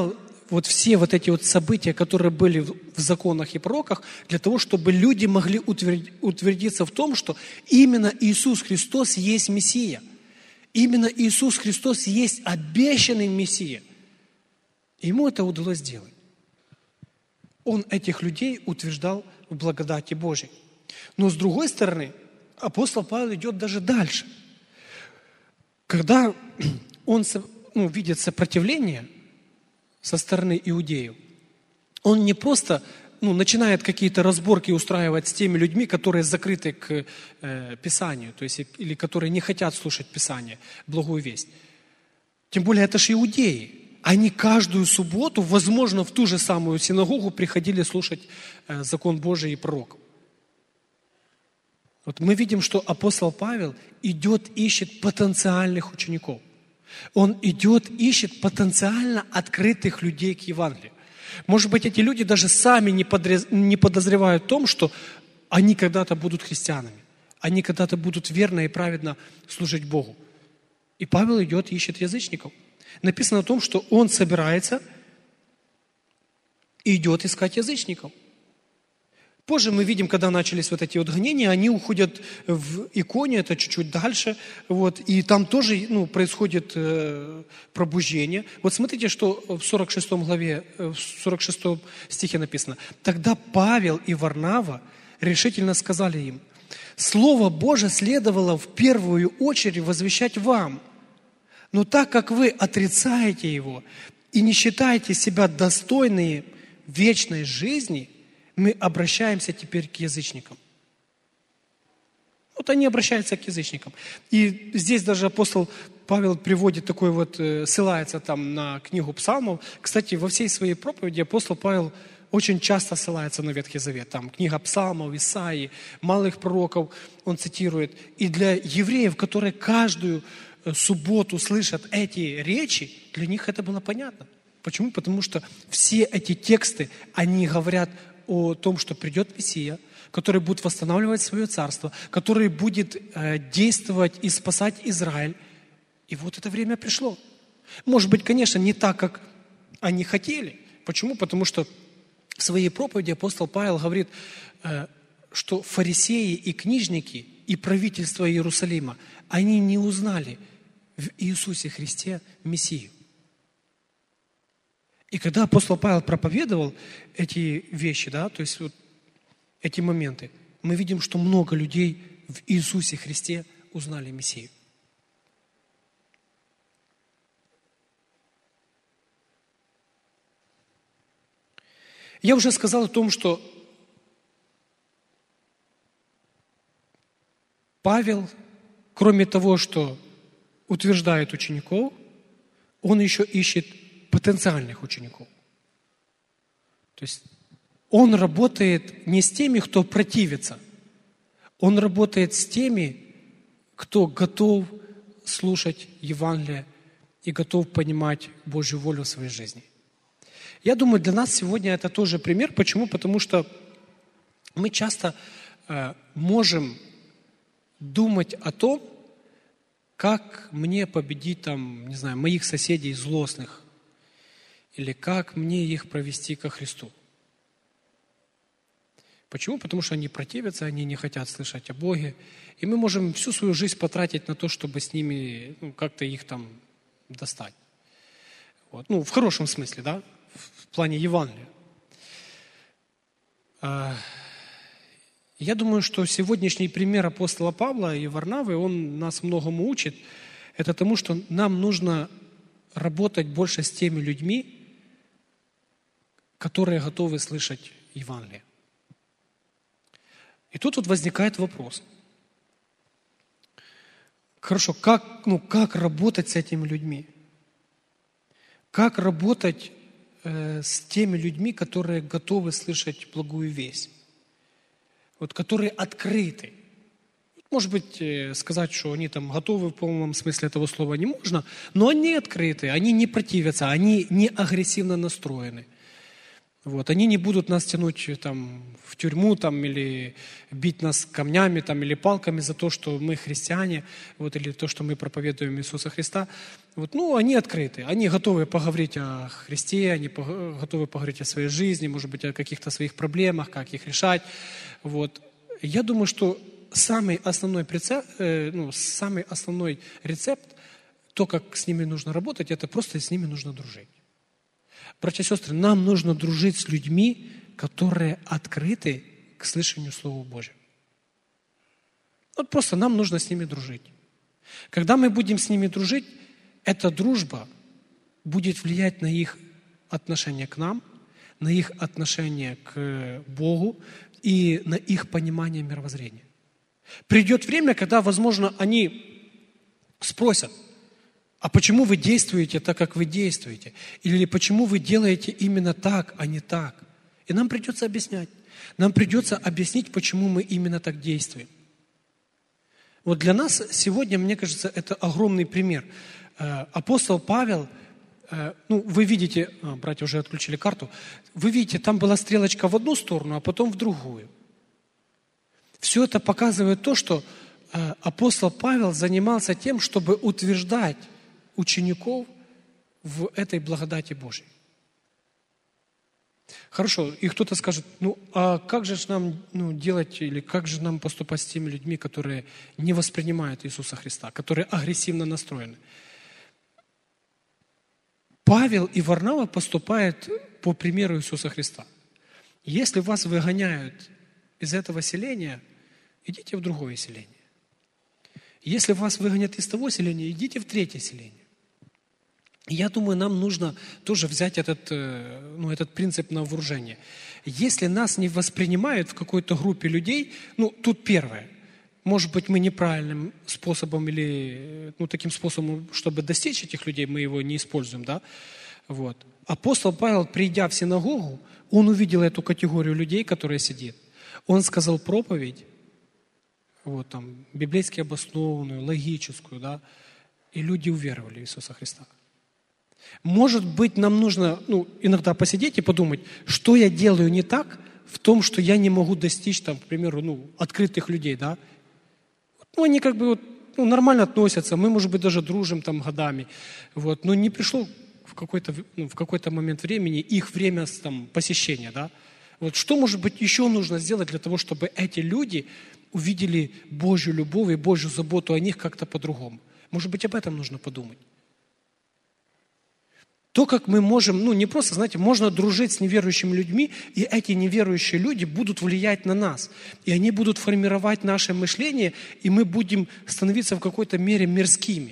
вот все вот эти вот события, которые были в законах и пророках, для того, чтобы люди могли утвердиться в том, что именно Иисус Христос есть Мессия. Именно Иисус Христос есть обещанный Мессия. Ему это удалось сделать. Он этих людей утверждал в благодати Божьей. Но с другой стороны, апостол Павел идет даже дальше. Когда он ну, видит сопротивление со стороны иудеев, он не просто ну, начинает какие-то разборки устраивать с теми людьми, которые закрыты к э, Писанию, то есть, или которые не хотят слушать Писание, благую весть. Тем более это же иудеи. Они каждую субботу, возможно, в ту же самую синагогу приходили слушать э, закон Божий и пророков. Вот мы видим, что апостол Павел идет, ищет потенциальных учеников. Он идет, ищет потенциально открытых людей к Евангелию. Может быть, эти люди даже сами не, подрез... не подозревают о том, что они когда-то будут христианами. Они когда-то будут верно и праведно служить Богу. И Павел идет, ищет язычников. Написано о том, что он собирается и идет искать язычников. Позже мы видим, когда начались вот эти вот гонения, они уходят в Иконию, это чуть-чуть дальше, вот, и там тоже ну, происходит э, пробуждение. Вот смотрите, что в сорок шестой главе, в сорок шестом стихе написано. «Тогда Павел и Варнава решительно сказали им: Слово Божие следовало в первую очередь возвещать вам, но так как вы отрицаете его и не считаете себя достойными вечной жизни, мы обращаемся теперь к язычникам». Вот они обращаются к язычникам. И здесь даже апостол Павел приводит такой вот, ссылается там на книгу Псалмов. Кстати, во всей своей проповеди апостол Павел очень часто ссылается на Ветхий Завет. Там книга Псалмов, Исаии, малых пророков он цитирует. И для евреев, которые каждую субботу слышат эти речи, для них это было понятно. Почему? Потому что все эти тексты, они говорят о том, что придет Мессия, который будет восстанавливать свое царство, который будет э, действовать и спасать Израиль. И вот это время пришло. Может быть, конечно, не так, как они хотели. Почему? Потому что в своей проповеди апостол Павел говорит, э, что фарисеи и книжники и правительство Иерусалима, они не узнали в Иисусе Христе Мессию. И когда апостол Павел проповедовал эти вещи, да, то есть вот эти моменты, мы видим, что много людей в Иисусе Христе узнали Мессию. Я уже сказал о том, что Павел, кроме того, что утверждает учеников, он еще ищет потенциальных учеников. То есть он работает не с теми, кто противится. Он работает с теми, кто готов слушать Евангелие и готов понимать Божью волю в своей жизни. Я думаю, для нас сегодня это тоже пример. Почему? Потому что мы часто э, можем думать о том, как мне победить там, не знаю, моих соседей злостных, или как мне их провести ко Христу. Почему? Потому что они противятся, они не хотят слышать о Боге. И мы можем всю свою жизнь потратить на то, чтобы с ними ну, как-то их там достать. Вот. Ну, в хорошем смысле, да? В плане Евангелия. Я думаю, что сегодняшний пример апостола Павла и Варнавы, он нас многому учит. Это тому, что нам нужно работать больше с теми людьми, которые готовы слышать Евангелие. И тут вот возникает вопрос. Хорошо, как, ну, как работать с этими людьми? Как работать э, с теми людьми, которые готовы слышать благую весть? Вот, которые открыты. Может быть, э, сказать, что они там готовы в полном смысле этого слова не можно, но они открыты, они не противятся, они не агрессивно настроены. Вот. Они не будут нас тянуть там, в тюрьму там, или бить нас камнями там, или палками за то, что мы христиане, вот, или то, что мы проповедуем Иисуса Христа. Вот. Ну, они открыты, они готовы поговорить о Христе, они пог- готовы поговорить о своей жизни, может быть, о каких-то своих проблемах, как их решать. Вот. Я думаю, что самый основной, прицеп, э, ну, самый основной рецепт, то, как с ними нужно работать, это просто с ними нужно дружить. Братья и сестры, нам нужно дружить с людьми, которые открыты к слышанию Слова Божьего. Вот просто нам нужно с ними дружить. Когда мы будем с ними дружить, эта дружба будет влиять на их отношение к нам, на их отношение к Богу и на их понимание мировоззрения. Придет время, когда, возможно, они спросят: а почему вы действуете так, как вы действуете? Или почему вы делаете именно так, а не так? И нам придется объяснять. Нам придется объяснить, почему мы именно так действуем. Вот для нас сегодня, мне кажется, это огромный пример. Апостол Павел, ну, вы видите, а, братья уже отключили карту, вы видите, там была стрелочка в одну сторону, а потом в другую. Все это показывает то, что апостол Павел занимался тем, чтобы утверждать учеников в этой благодати Божьей. Хорошо, и кто-то скажет: ну а как же нам ну, делать, или как же нам поступать с теми людьми, которые не воспринимают Иисуса Христа, которые агрессивно настроены? Павел и Варнава поступают по примеру Иисуса Христа. Если вас выгоняют из этого селения, идите в другое селение. Если вас выгонят из того селения, идите в третье селение. Я думаю, нам нужно тоже взять этот, ну, этот принцип на вооружение. Если нас не воспринимают в какой-то группе людей, ну, тут первое. Может быть, мы неправильным способом или ну, таким способом, чтобы достичь этих людей, мы его не используем, да? Вот. Апостол Павел, придя в синагогу, он увидел эту категорию людей, которая сидит. Он сказал проповедь, вот там, библейски обоснованную, логическую, да, и люди уверовали в Иисуса Христа. Может быть, нам нужно ну, иногда посидеть и подумать, что я делаю не так в том, что я не могу достичь, там, к примеру, ну, открытых людей, да. Ну, они как бы вот, ну, нормально относятся, мы, может быть, даже дружим там годами, вот, но не пришло в какой-то, ну, в какой-то момент времени их время там, посещения, да. Вот что, может быть, еще нужно сделать для того, чтобы эти люди увидели Божью любовь и Божью заботу о них как-то по-другому? Может быть, об этом нужно подумать. То, как мы можем, ну не просто, знаете, можно дружить с неверующими людьми, и эти неверующие люди будут влиять на нас. И они будут формировать наше мышление, и мы будем становиться в какой-то мере мирскими.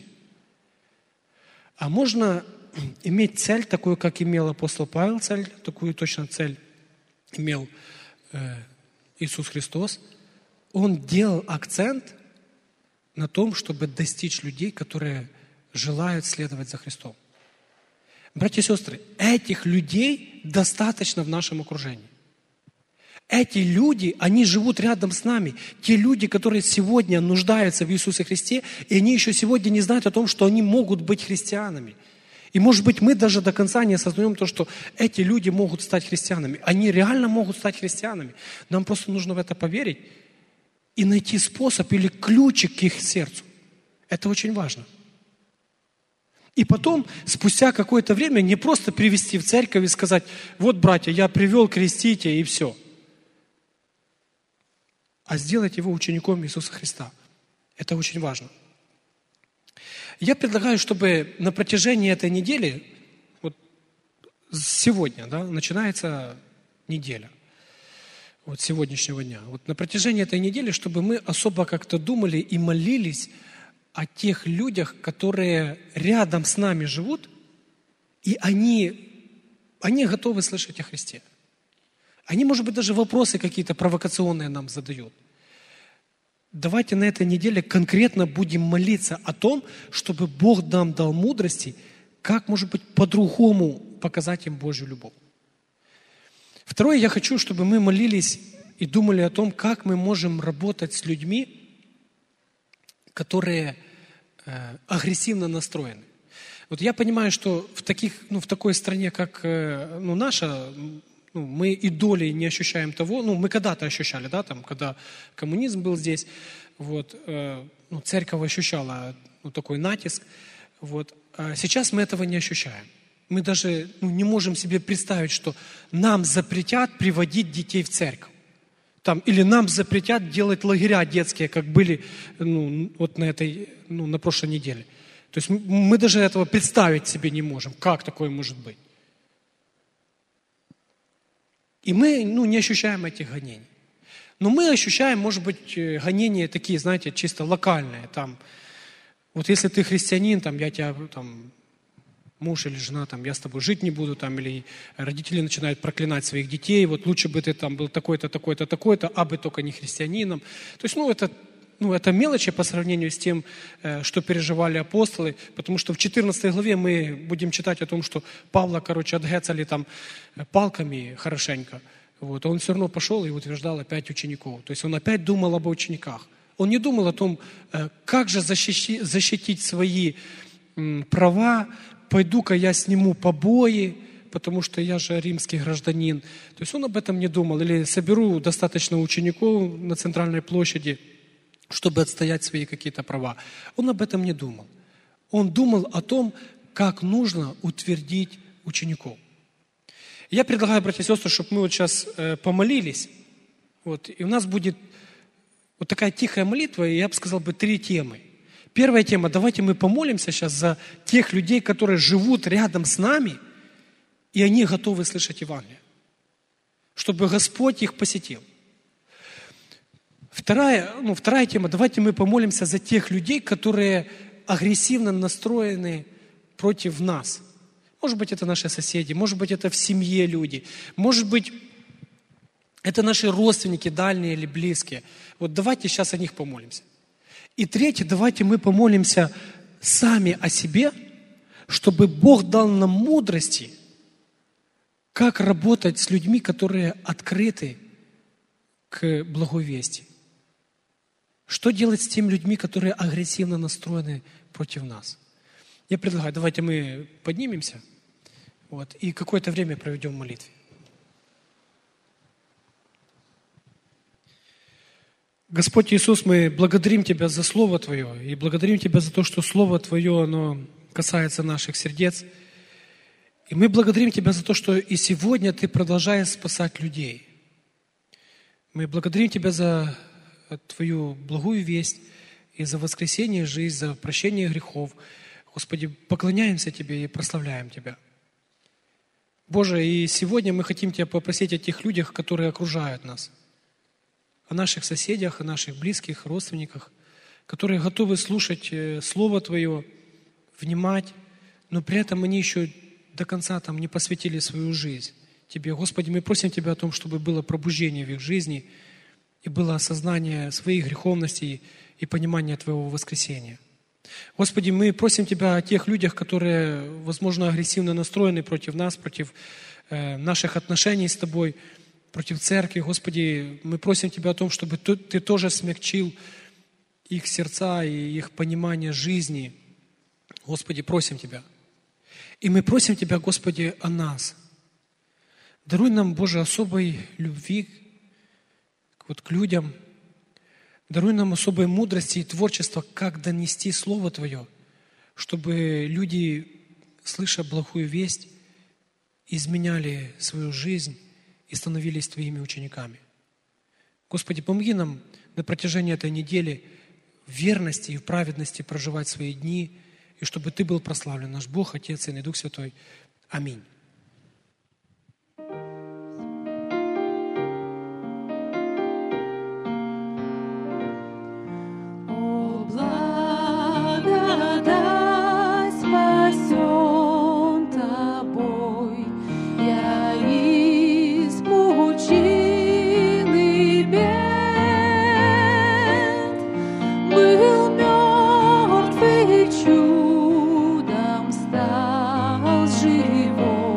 А можно иметь цель такую, как имел апостол Павел цель, такую точно цель имел э, Иисус Христос. Он делал акцент на том, чтобы достичь людей, которые желают следовать за Христом. Братья и сестры, этих людей достаточно в нашем окружении. Эти люди, они живут рядом с нами. Те люди, которые сегодня нуждаются в Иисусе Христе, и они еще сегодня не знают о том, что они могут быть христианами. И может быть мы даже до конца не осознаем то, что эти люди могут стать христианами. Они реально могут стать христианами. Нам просто нужно в это поверить и найти способ или ключик к их сердцу. Это очень важно. И потом, спустя какое-то время, не просто привести в церковь и сказать: вот, братья, я привел, крестите, и все. А сделать его учеником Иисуса Христа. Это очень важно. Я предлагаю, чтобы на протяжении этой недели, вот сегодня, да, начинается неделя, вот сегодняшнего дня, вот на протяжении этой недели, чтобы мы особо как-то думали и молились о тех людях, которые рядом с нами живут, и они, они готовы слышать о Христе. Они, может быть, даже вопросы какие-то провокационные нам задают. Давайте на этой неделе конкретно будем молиться о том, чтобы Бог нам дал мудрости, как, может быть, по-другому показать им Божью любовь. Второе, я хочу, чтобы мы молились и думали о том, как мы можем работать с людьми, которые э, агрессивно настроены. Вот я понимаю, что в, таких, ну, в такой стране, как э, ну, наша, ну, мы и долей не ощущаем того, ну, мы когда-то ощущали, да, там, когда коммунизм был здесь, вот, э, ну, церковь ощущала, ну, такой натиск, вот, а сейчас мы этого не ощущаем. Мы даже, ну, не можем себе представить, что нам запретят приводить детей в церковь, там, или нам запретят делать лагеря детские, как были, ну, вот на этой, ну, на прошлой неделе. То есть мы даже этого представить себе не можем, как такое может быть. И мы, ну, не ощущаем этих гонений. Но мы ощущаем, может быть, гонения такие, знаете, чисто локальные. Там, вот если ты христианин, там, я тебя, там, муж или жена, там, я с тобой жить не буду, там, или родители начинают проклинать своих детей, вот лучше бы ты там был такой-то, такой-то, такой-то, а бы только не христианином. То есть, ну, это, ну, это мелочи по сравнению с тем, что переживали апостолы, потому что в четырнадцатой главе мы будем читать о том, что Павла, короче, отгецали там палками хорошенько, вот, а он все равно пошел и утверждал опять учеников. То есть он опять думал об учениках. Он не думал о том, как же защитить, защитить свои права, пойду-ка я сниму побои, потому что я же римский гражданин. То есть он об этом не думал. Или соберу достаточно учеников на центральной площади, чтобы отстоять свои какие-то права. Он об этом не думал. Он думал о том, как нужно утвердить учеников. Я предлагаю, братья и сестры, чтобы мы вот сейчас э, помолились. Вот, и у нас будет вот такая тихая молитва, и я бы сказал бы три темы. Первая тема, давайте мы помолимся сейчас за тех людей, которые живут рядом с нами, и они готовы слышать Евангелие. Чтобы Господь их посетил. Вторая, ну, вторая тема, давайте мы помолимся за тех людей, которые агрессивно настроены против нас. Может быть, это наши соседи, может быть, это в семье люди, может быть, это наши родственники, дальние или близкие. Вот давайте сейчас о них помолимся. И третье, давайте мы помолимся сами о себе, чтобы Бог дал нам мудрости, как работать с людьми, которые открыты к благой вести. Что делать с теми людьми, которые агрессивно настроены против нас? Я предлагаю, давайте мы поднимемся, вот, и какое-то время проведем в молитве. Господь Иисус, мы благодарим Тебя за Слово Твое, и благодарим Тебя за то, что Слово Твое, оно касается наших сердец. И мы благодарим Тебя за то, что и сегодня Ты продолжаешь спасать людей. Мы благодарим Тебя за Твою благую весть и за воскресение жизни, за прощение грехов. Господи, поклоняемся Тебе и прославляем Тебя. Боже, и сегодня мы хотим Тебя попросить о тех людях, которые окружают нас, о наших соседях, о наших близких, родственниках, которые готовы слушать Слово Твое, внимать, но при этом они еще до конца там не посвятили свою жизнь Тебе. Господи, мы просим Тебя о том, чтобы было пробуждение в их жизни, и было осознание своих греховностей и понимание Твоего воскресения. Господи, мы просим Тебя о тех людях, которые, возможно, агрессивно настроены против нас, против э, наших отношений с Тобой, против церкви. Господи, мы просим Тебя о том, чтобы Ты, Ты тоже смягчил их сердца и их понимание жизни. Господи, просим Тебя. И мы просим Тебя, Господи, о нас. Даруй нам, Боже, особой любви вот к людям. Даруй нам особой мудрости и творчества, как донести Слово Твое, чтобы люди, слыша благую весть, изменяли свою жизнь и становились Твоими учениками. Господи, помоги нам на протяжении этой недели в верности и в праведности проживать свои дни, и чтобы Ты был прославлен, наш Бог, Отец, Сын и Дух Святой. Аминь. Чудом стал живой.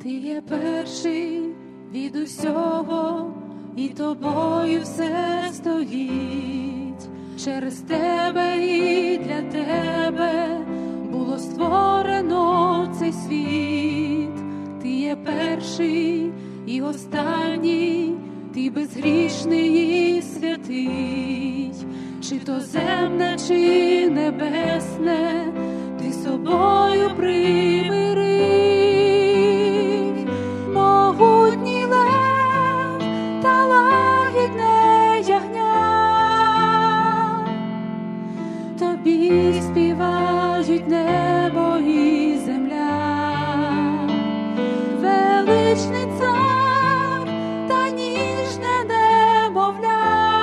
Ти є перший від усього, і тобою все стоїть. Через тебе і для тебе було створено цей світ. Ти є перший і останній, ти безгрішний і святий. Чи то земне, чи небесне, ти собою примирив. Могутній лев та лагідне ягня, тобі співають небо і земля. Величний цар та ніжне немовля,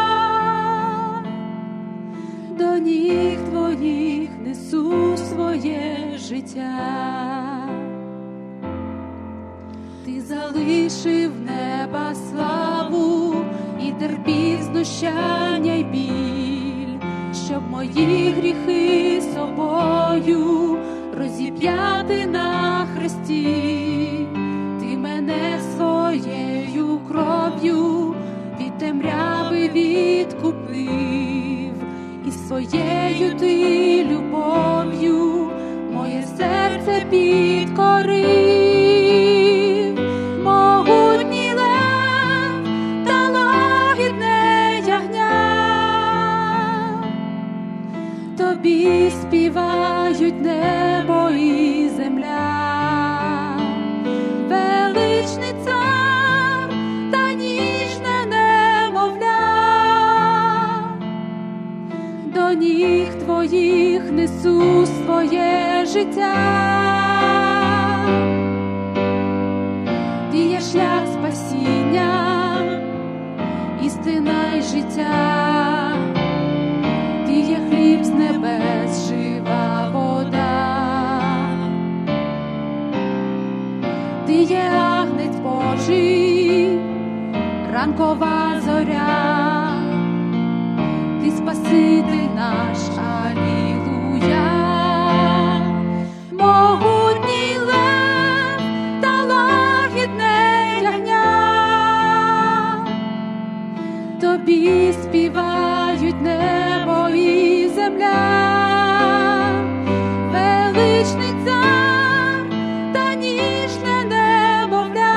до ніг твоїх несу своє життя. Ти залишив неба славу і терпів знущання й біль, щоб мої гріхи собою розіп'яти на хресті. Ти мене своєю кров'ю від темряви відкупив, і своєю ти любов'ю моє серце підкорив. Могутній лев та лагідне ягня, тобі співають небо і земля. Величний цар та ніжне немовля, до ніг твоїх несу своє життя. Ти є шлях спасіння, істина й життя. Ти є хліб з небес, жива вода. Ти є агнець Божий, ранкова зоря. Ти Спаситель наш, алілуя. Могутній лев та лагідне ягня, тобі співають небо і земля. Величний цар та ніжне немовля,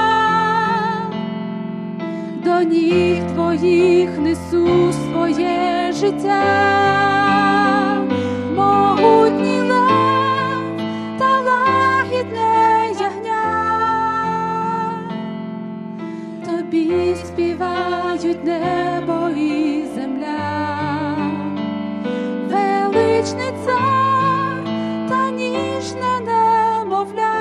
до ніг твоїх несу своє життя. Могутній лев та лагідне ягня, тобі співають небо і земля. Величний цар та ніжне немовля,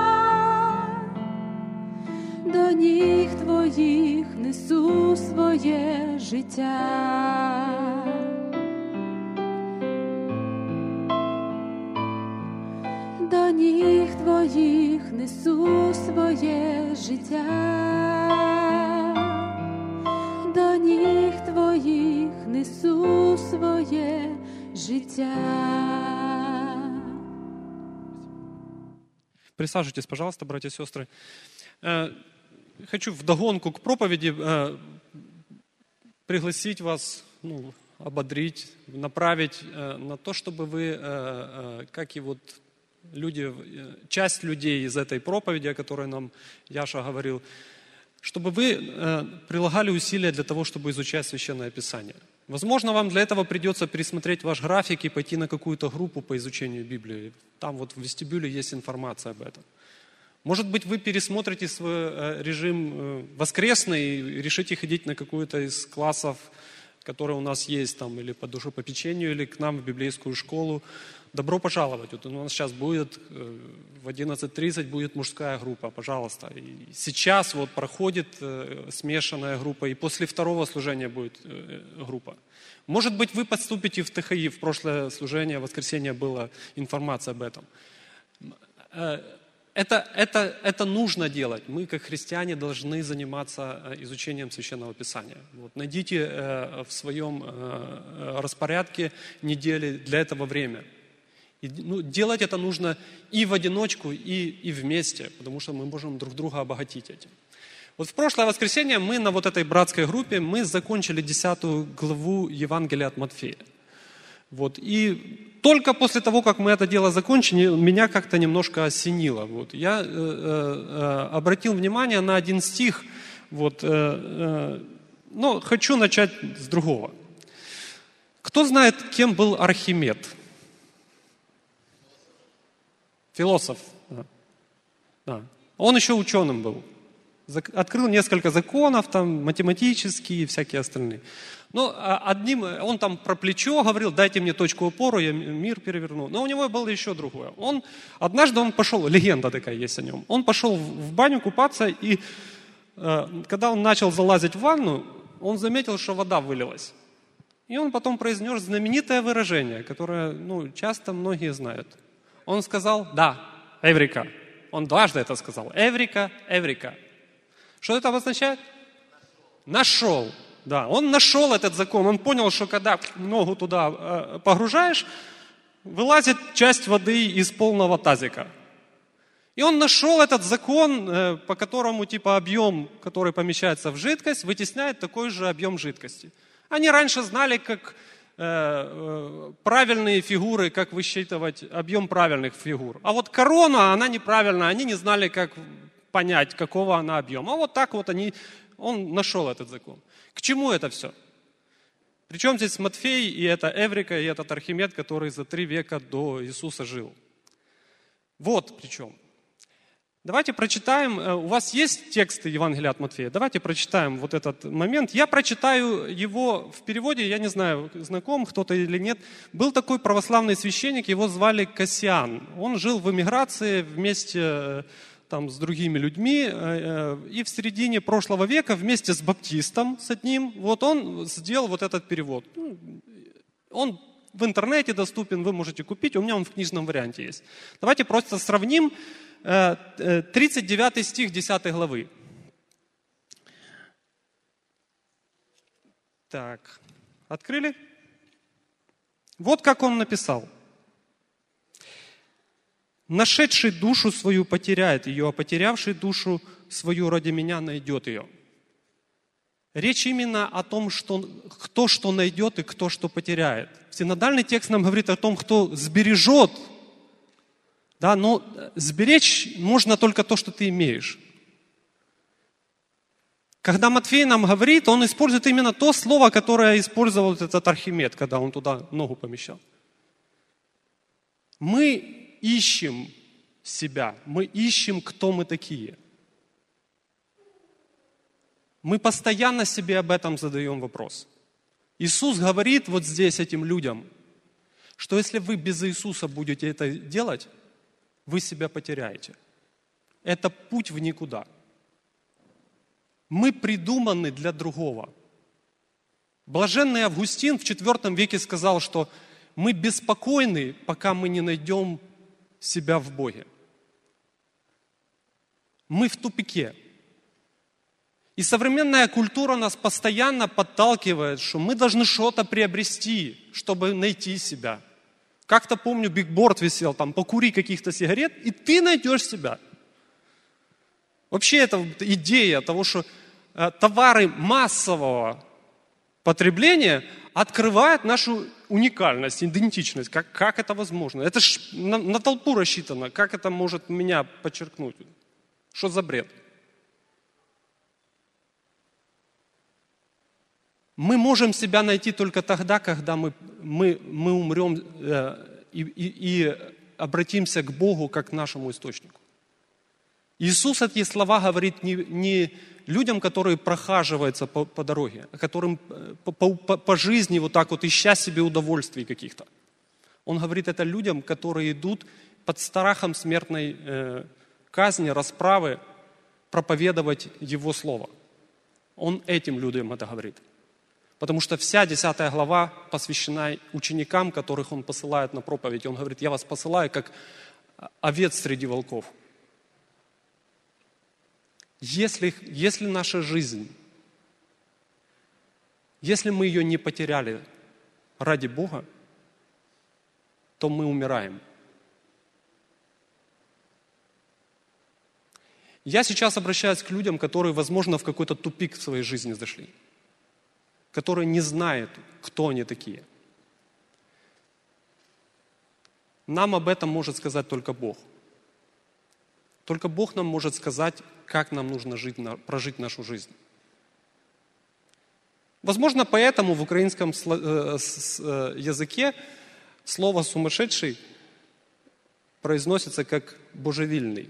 до ніг твоїх несу своє життя. До ніг твоїх несу своє життя. До ніг твоїх несу своє життя. Присаживайтесь, пожалуйста, братья и сестры. Хочу вдогонку к проповеди пригласить вас, ну, ободрить, направить на то, чтобы вы, как и вот люди, часть людей из этой проповеди, о которой нам Яша говорил, чтобы вы прилагали усилия для того, чтобы изучать Священное Писание. Возможно, вам для этого придется пересмотреть ваш график и пойти на какую-то группу по изучению Библии. Там вот в вестибюле есть информация об этом. Может быть, вы пересмотрите свой режим воскресный и решите ходить на какую-то из классов, которые у нас есть, там, или по душепопечению, или к нам в библейскую школу. Добро пожаловать. Вот у нас сейчас будет в одиннадцать тридцать будет мужская группа, пожалуйста. И сейчас вот проходит смешанная группа, и после второго служения будет группа. Может быть, вы подступите в ТХИ, в прошлое служение, в воскресенье была информация об этом. Это, это, это нужно делать. Мы, как христиане, должны заниматься изучением Священного Писания. Вот, найдите э, в своем э, распорядке недели для этого время. И, ну, делать это нужно и в одиночку, и, и вместе, потому что мы можем друг друга обогатить этим. Вот в прошлое воскресенье мы на вот этой братской группе мы закончили десятую главу Евангелия от Матфея. Вот. И только после того, как мы это дело закончили, меня как-то немножко осенило. Вот. Я э, э, обратил внимание на один стих, вот, э, э, но хочу начать с другого. Кто знает, кем был Архимед? Философ. Да. Да. Он еще ученым был. Открыл несколько законов, там, математические и всякие остальные. Но одним, он там про плечо говорил, дайте мне точку опоры, я мир переверну. Но у него было еще другое. Он, однажды он пошел, легенда такая есть о нем, он пошел в баню купаться, и э, когда он начал залазить в ванну, он заметил, что вода вылилась. И он потом произнес знаменитое выражение, которое ну, часто многие знают. Он сказал, да, эврика. Он дважды это сказал. Эврика, эврика. Что это обозначает? Нашел. Да, он нашел этот закон. Он понял, что когда ногу туда э, погружаешь, вылазит часть воды из полного тазика. И он нашел этот закон, э, по которому типа объем, который помещается в жидкость, вытесняет такой же объем жидкости. Они раньше знали, как э, э, правильные фигуры, как высчитывать объем правильных фигур. А вот корона, она неправильная, они не знали, как понять, какого она объема. А вот так вот они, он нашел этот закон. К чему это все? Причем здесь Матфей, и это Эврика, и этот Архимед, который за три века до Иисуса жил. Вот причем. Давайте прочитаем, у вас есть тексты Евангелия от Матфея? Давайте прочитаем вот этот момент. Я прочитаю его в переводе, я не знаю, знаком кто-то или нет. Был такой православный священник, его звали Кассиан. Он жил в эмиграции вместе там, с другими людьми, и в середине прошлого века вместе с баптистом, с одним, вот он сделал вот этот перевод. Он в интернете доступен, вы можете купить, у меня он в книжном варианте есть. Давайте просто сравним тридцать девятый стих десятой главы. Так, открыли? Вот как он написал. «Нашедший душу свою потеряет ее, а потерявший душу свою ради меня найдет ее». Речь именно о том, что, кто что найдет и кто что потеряет. Синодальный текст нам говорит о том, кто сбережет. Да, но сберечь можно только то, что ты имеешь. Когда Матфей нам говорит, он использует именно то слово, которое использовал этот Архимед, когда он туда ногу помещал. Мы ищем себя, мы ищем, кто мы такие. Мы постоянно себе об этом задаем вопрос. Иисус говорит вот здесь этим людям, что если вы без Иисуса будете это делать, вы себя потеряете. Это путь в никуда. Мы придуманы для другого. Блаженный Августин в четвертом веке сказал, что мы беспокойны, пока мы не найдем себя в Боге. Мы в тупике. И современная культура нас постоянно подталкивает, что мы должны что-то приобрести, чтобы найти себя. Как-то помню, бигборд висел, там, покури каких-то сигарет, и ты найдешь себя. Вообще это идея того, что э, товары массового потребления открывают нашу уникальность, идентичность. Как, как это возможно? Это ж на, на толпу рассчитано. Как это может меня подчеркнуть? Что за бред? Мы можем себя найти только тогда, когда мы, мы, мы умрем э, и, и, и обратимся к Богу как к нашему источнику. Иисус эти слова говорит не, не людям, которые прохаживаются по, по дороге, а которым по, по, по жизни вот так вот ища себе удовольствий каких-то. Он говорит это людям, которые идут под страхом смертной э, казни, расправы, проповедовать Его Слово. Он этим людям это говорит. Потому что вся десятая глава посвящена ученикам, которых Он посылает на проповедь. Он говорит, я вас посылаю, как овец среди волков. Если, если наша жизнь, если мы ее не потеряли ради Бога, то мы умираем. Я сейчас обращаюсь к людям, которые, возможно, в какой-то тупик в своей жизни зашли, которые не знают, кто они такие. Нам об этом может сказать только Бог. Только Бог нам может сказать, как нам нужно жить, прожить нашу жизнь. Возможно, поэтому в украинском языке слово «сумасшедший» произносится как «божевильный».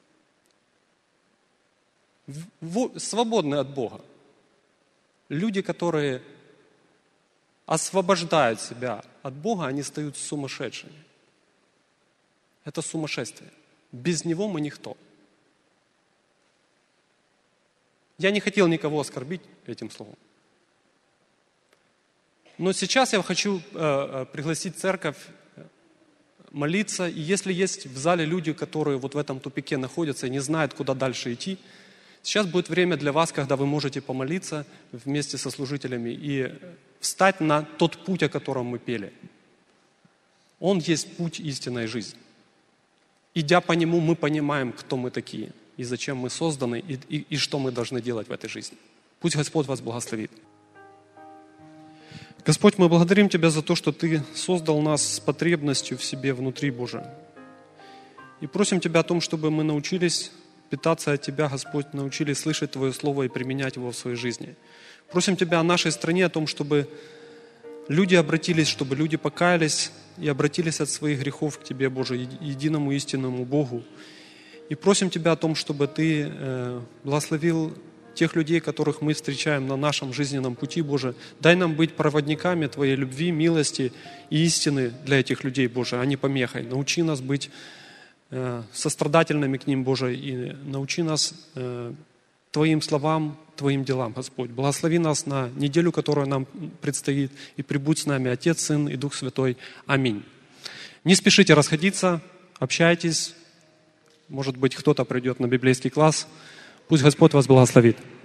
Свободны от Бога. Люди, которые освобождают себя от Бога, они стают сумасшедшими. Это сумасшествие. Без Него мы никто. Я не хотел никого оскорбить этим словом. Но сейчас я хочу э, пригласить церковь молиться. И если есть в зале люди, которые вот в этом тупике находятся и не знают, куда дальше идти, сейчас будет время для вас, когда вы можете помолиться вместе со служителями и встать на тот путь, о котором мы пели. Он есть путь истинной жизни. Идя по нему, мы понимаем, кто мы такие, и зачем мы созданы, и, и, и что мы должны делать в этой жизни. Пусть Господь вас благословит. Господь, мы благодарим Тебя за то, что Ты создал нас с потребностью в себе внутри, Боже. И просим Тебя о том, чтобы мы научились питаться от Тебя, Господь, научились слышать Твое Слово и применять его в своей жизни. Просим Тебя о нашей стране, о том, чтобы люди обратились, чтобы люди покаялись и обратились от своих грехов к Тебе, Боже, единому истинному Богу. И просим Тебя о том, чтобы Ты э, благословил тех людей, которых мы встречаем на нашем жизненном пути, Боже. Дай нам быть проводниками Твоей любви, милости и истины для этих людей, Боже, а не помехой. Научи нас быть э, сострадательными к ним, Боже, и научи нас э, Твоим словам, Твоим делам, Господь. Благослови нас на неделю, которая нам предстоит, и прибудь с нами Отец, Сын и Дух Святой. Аминь. Не спешите расходиться, общайтесь. Может быть, кто-то придет на библейский класс. Пусть Господь вас благословит.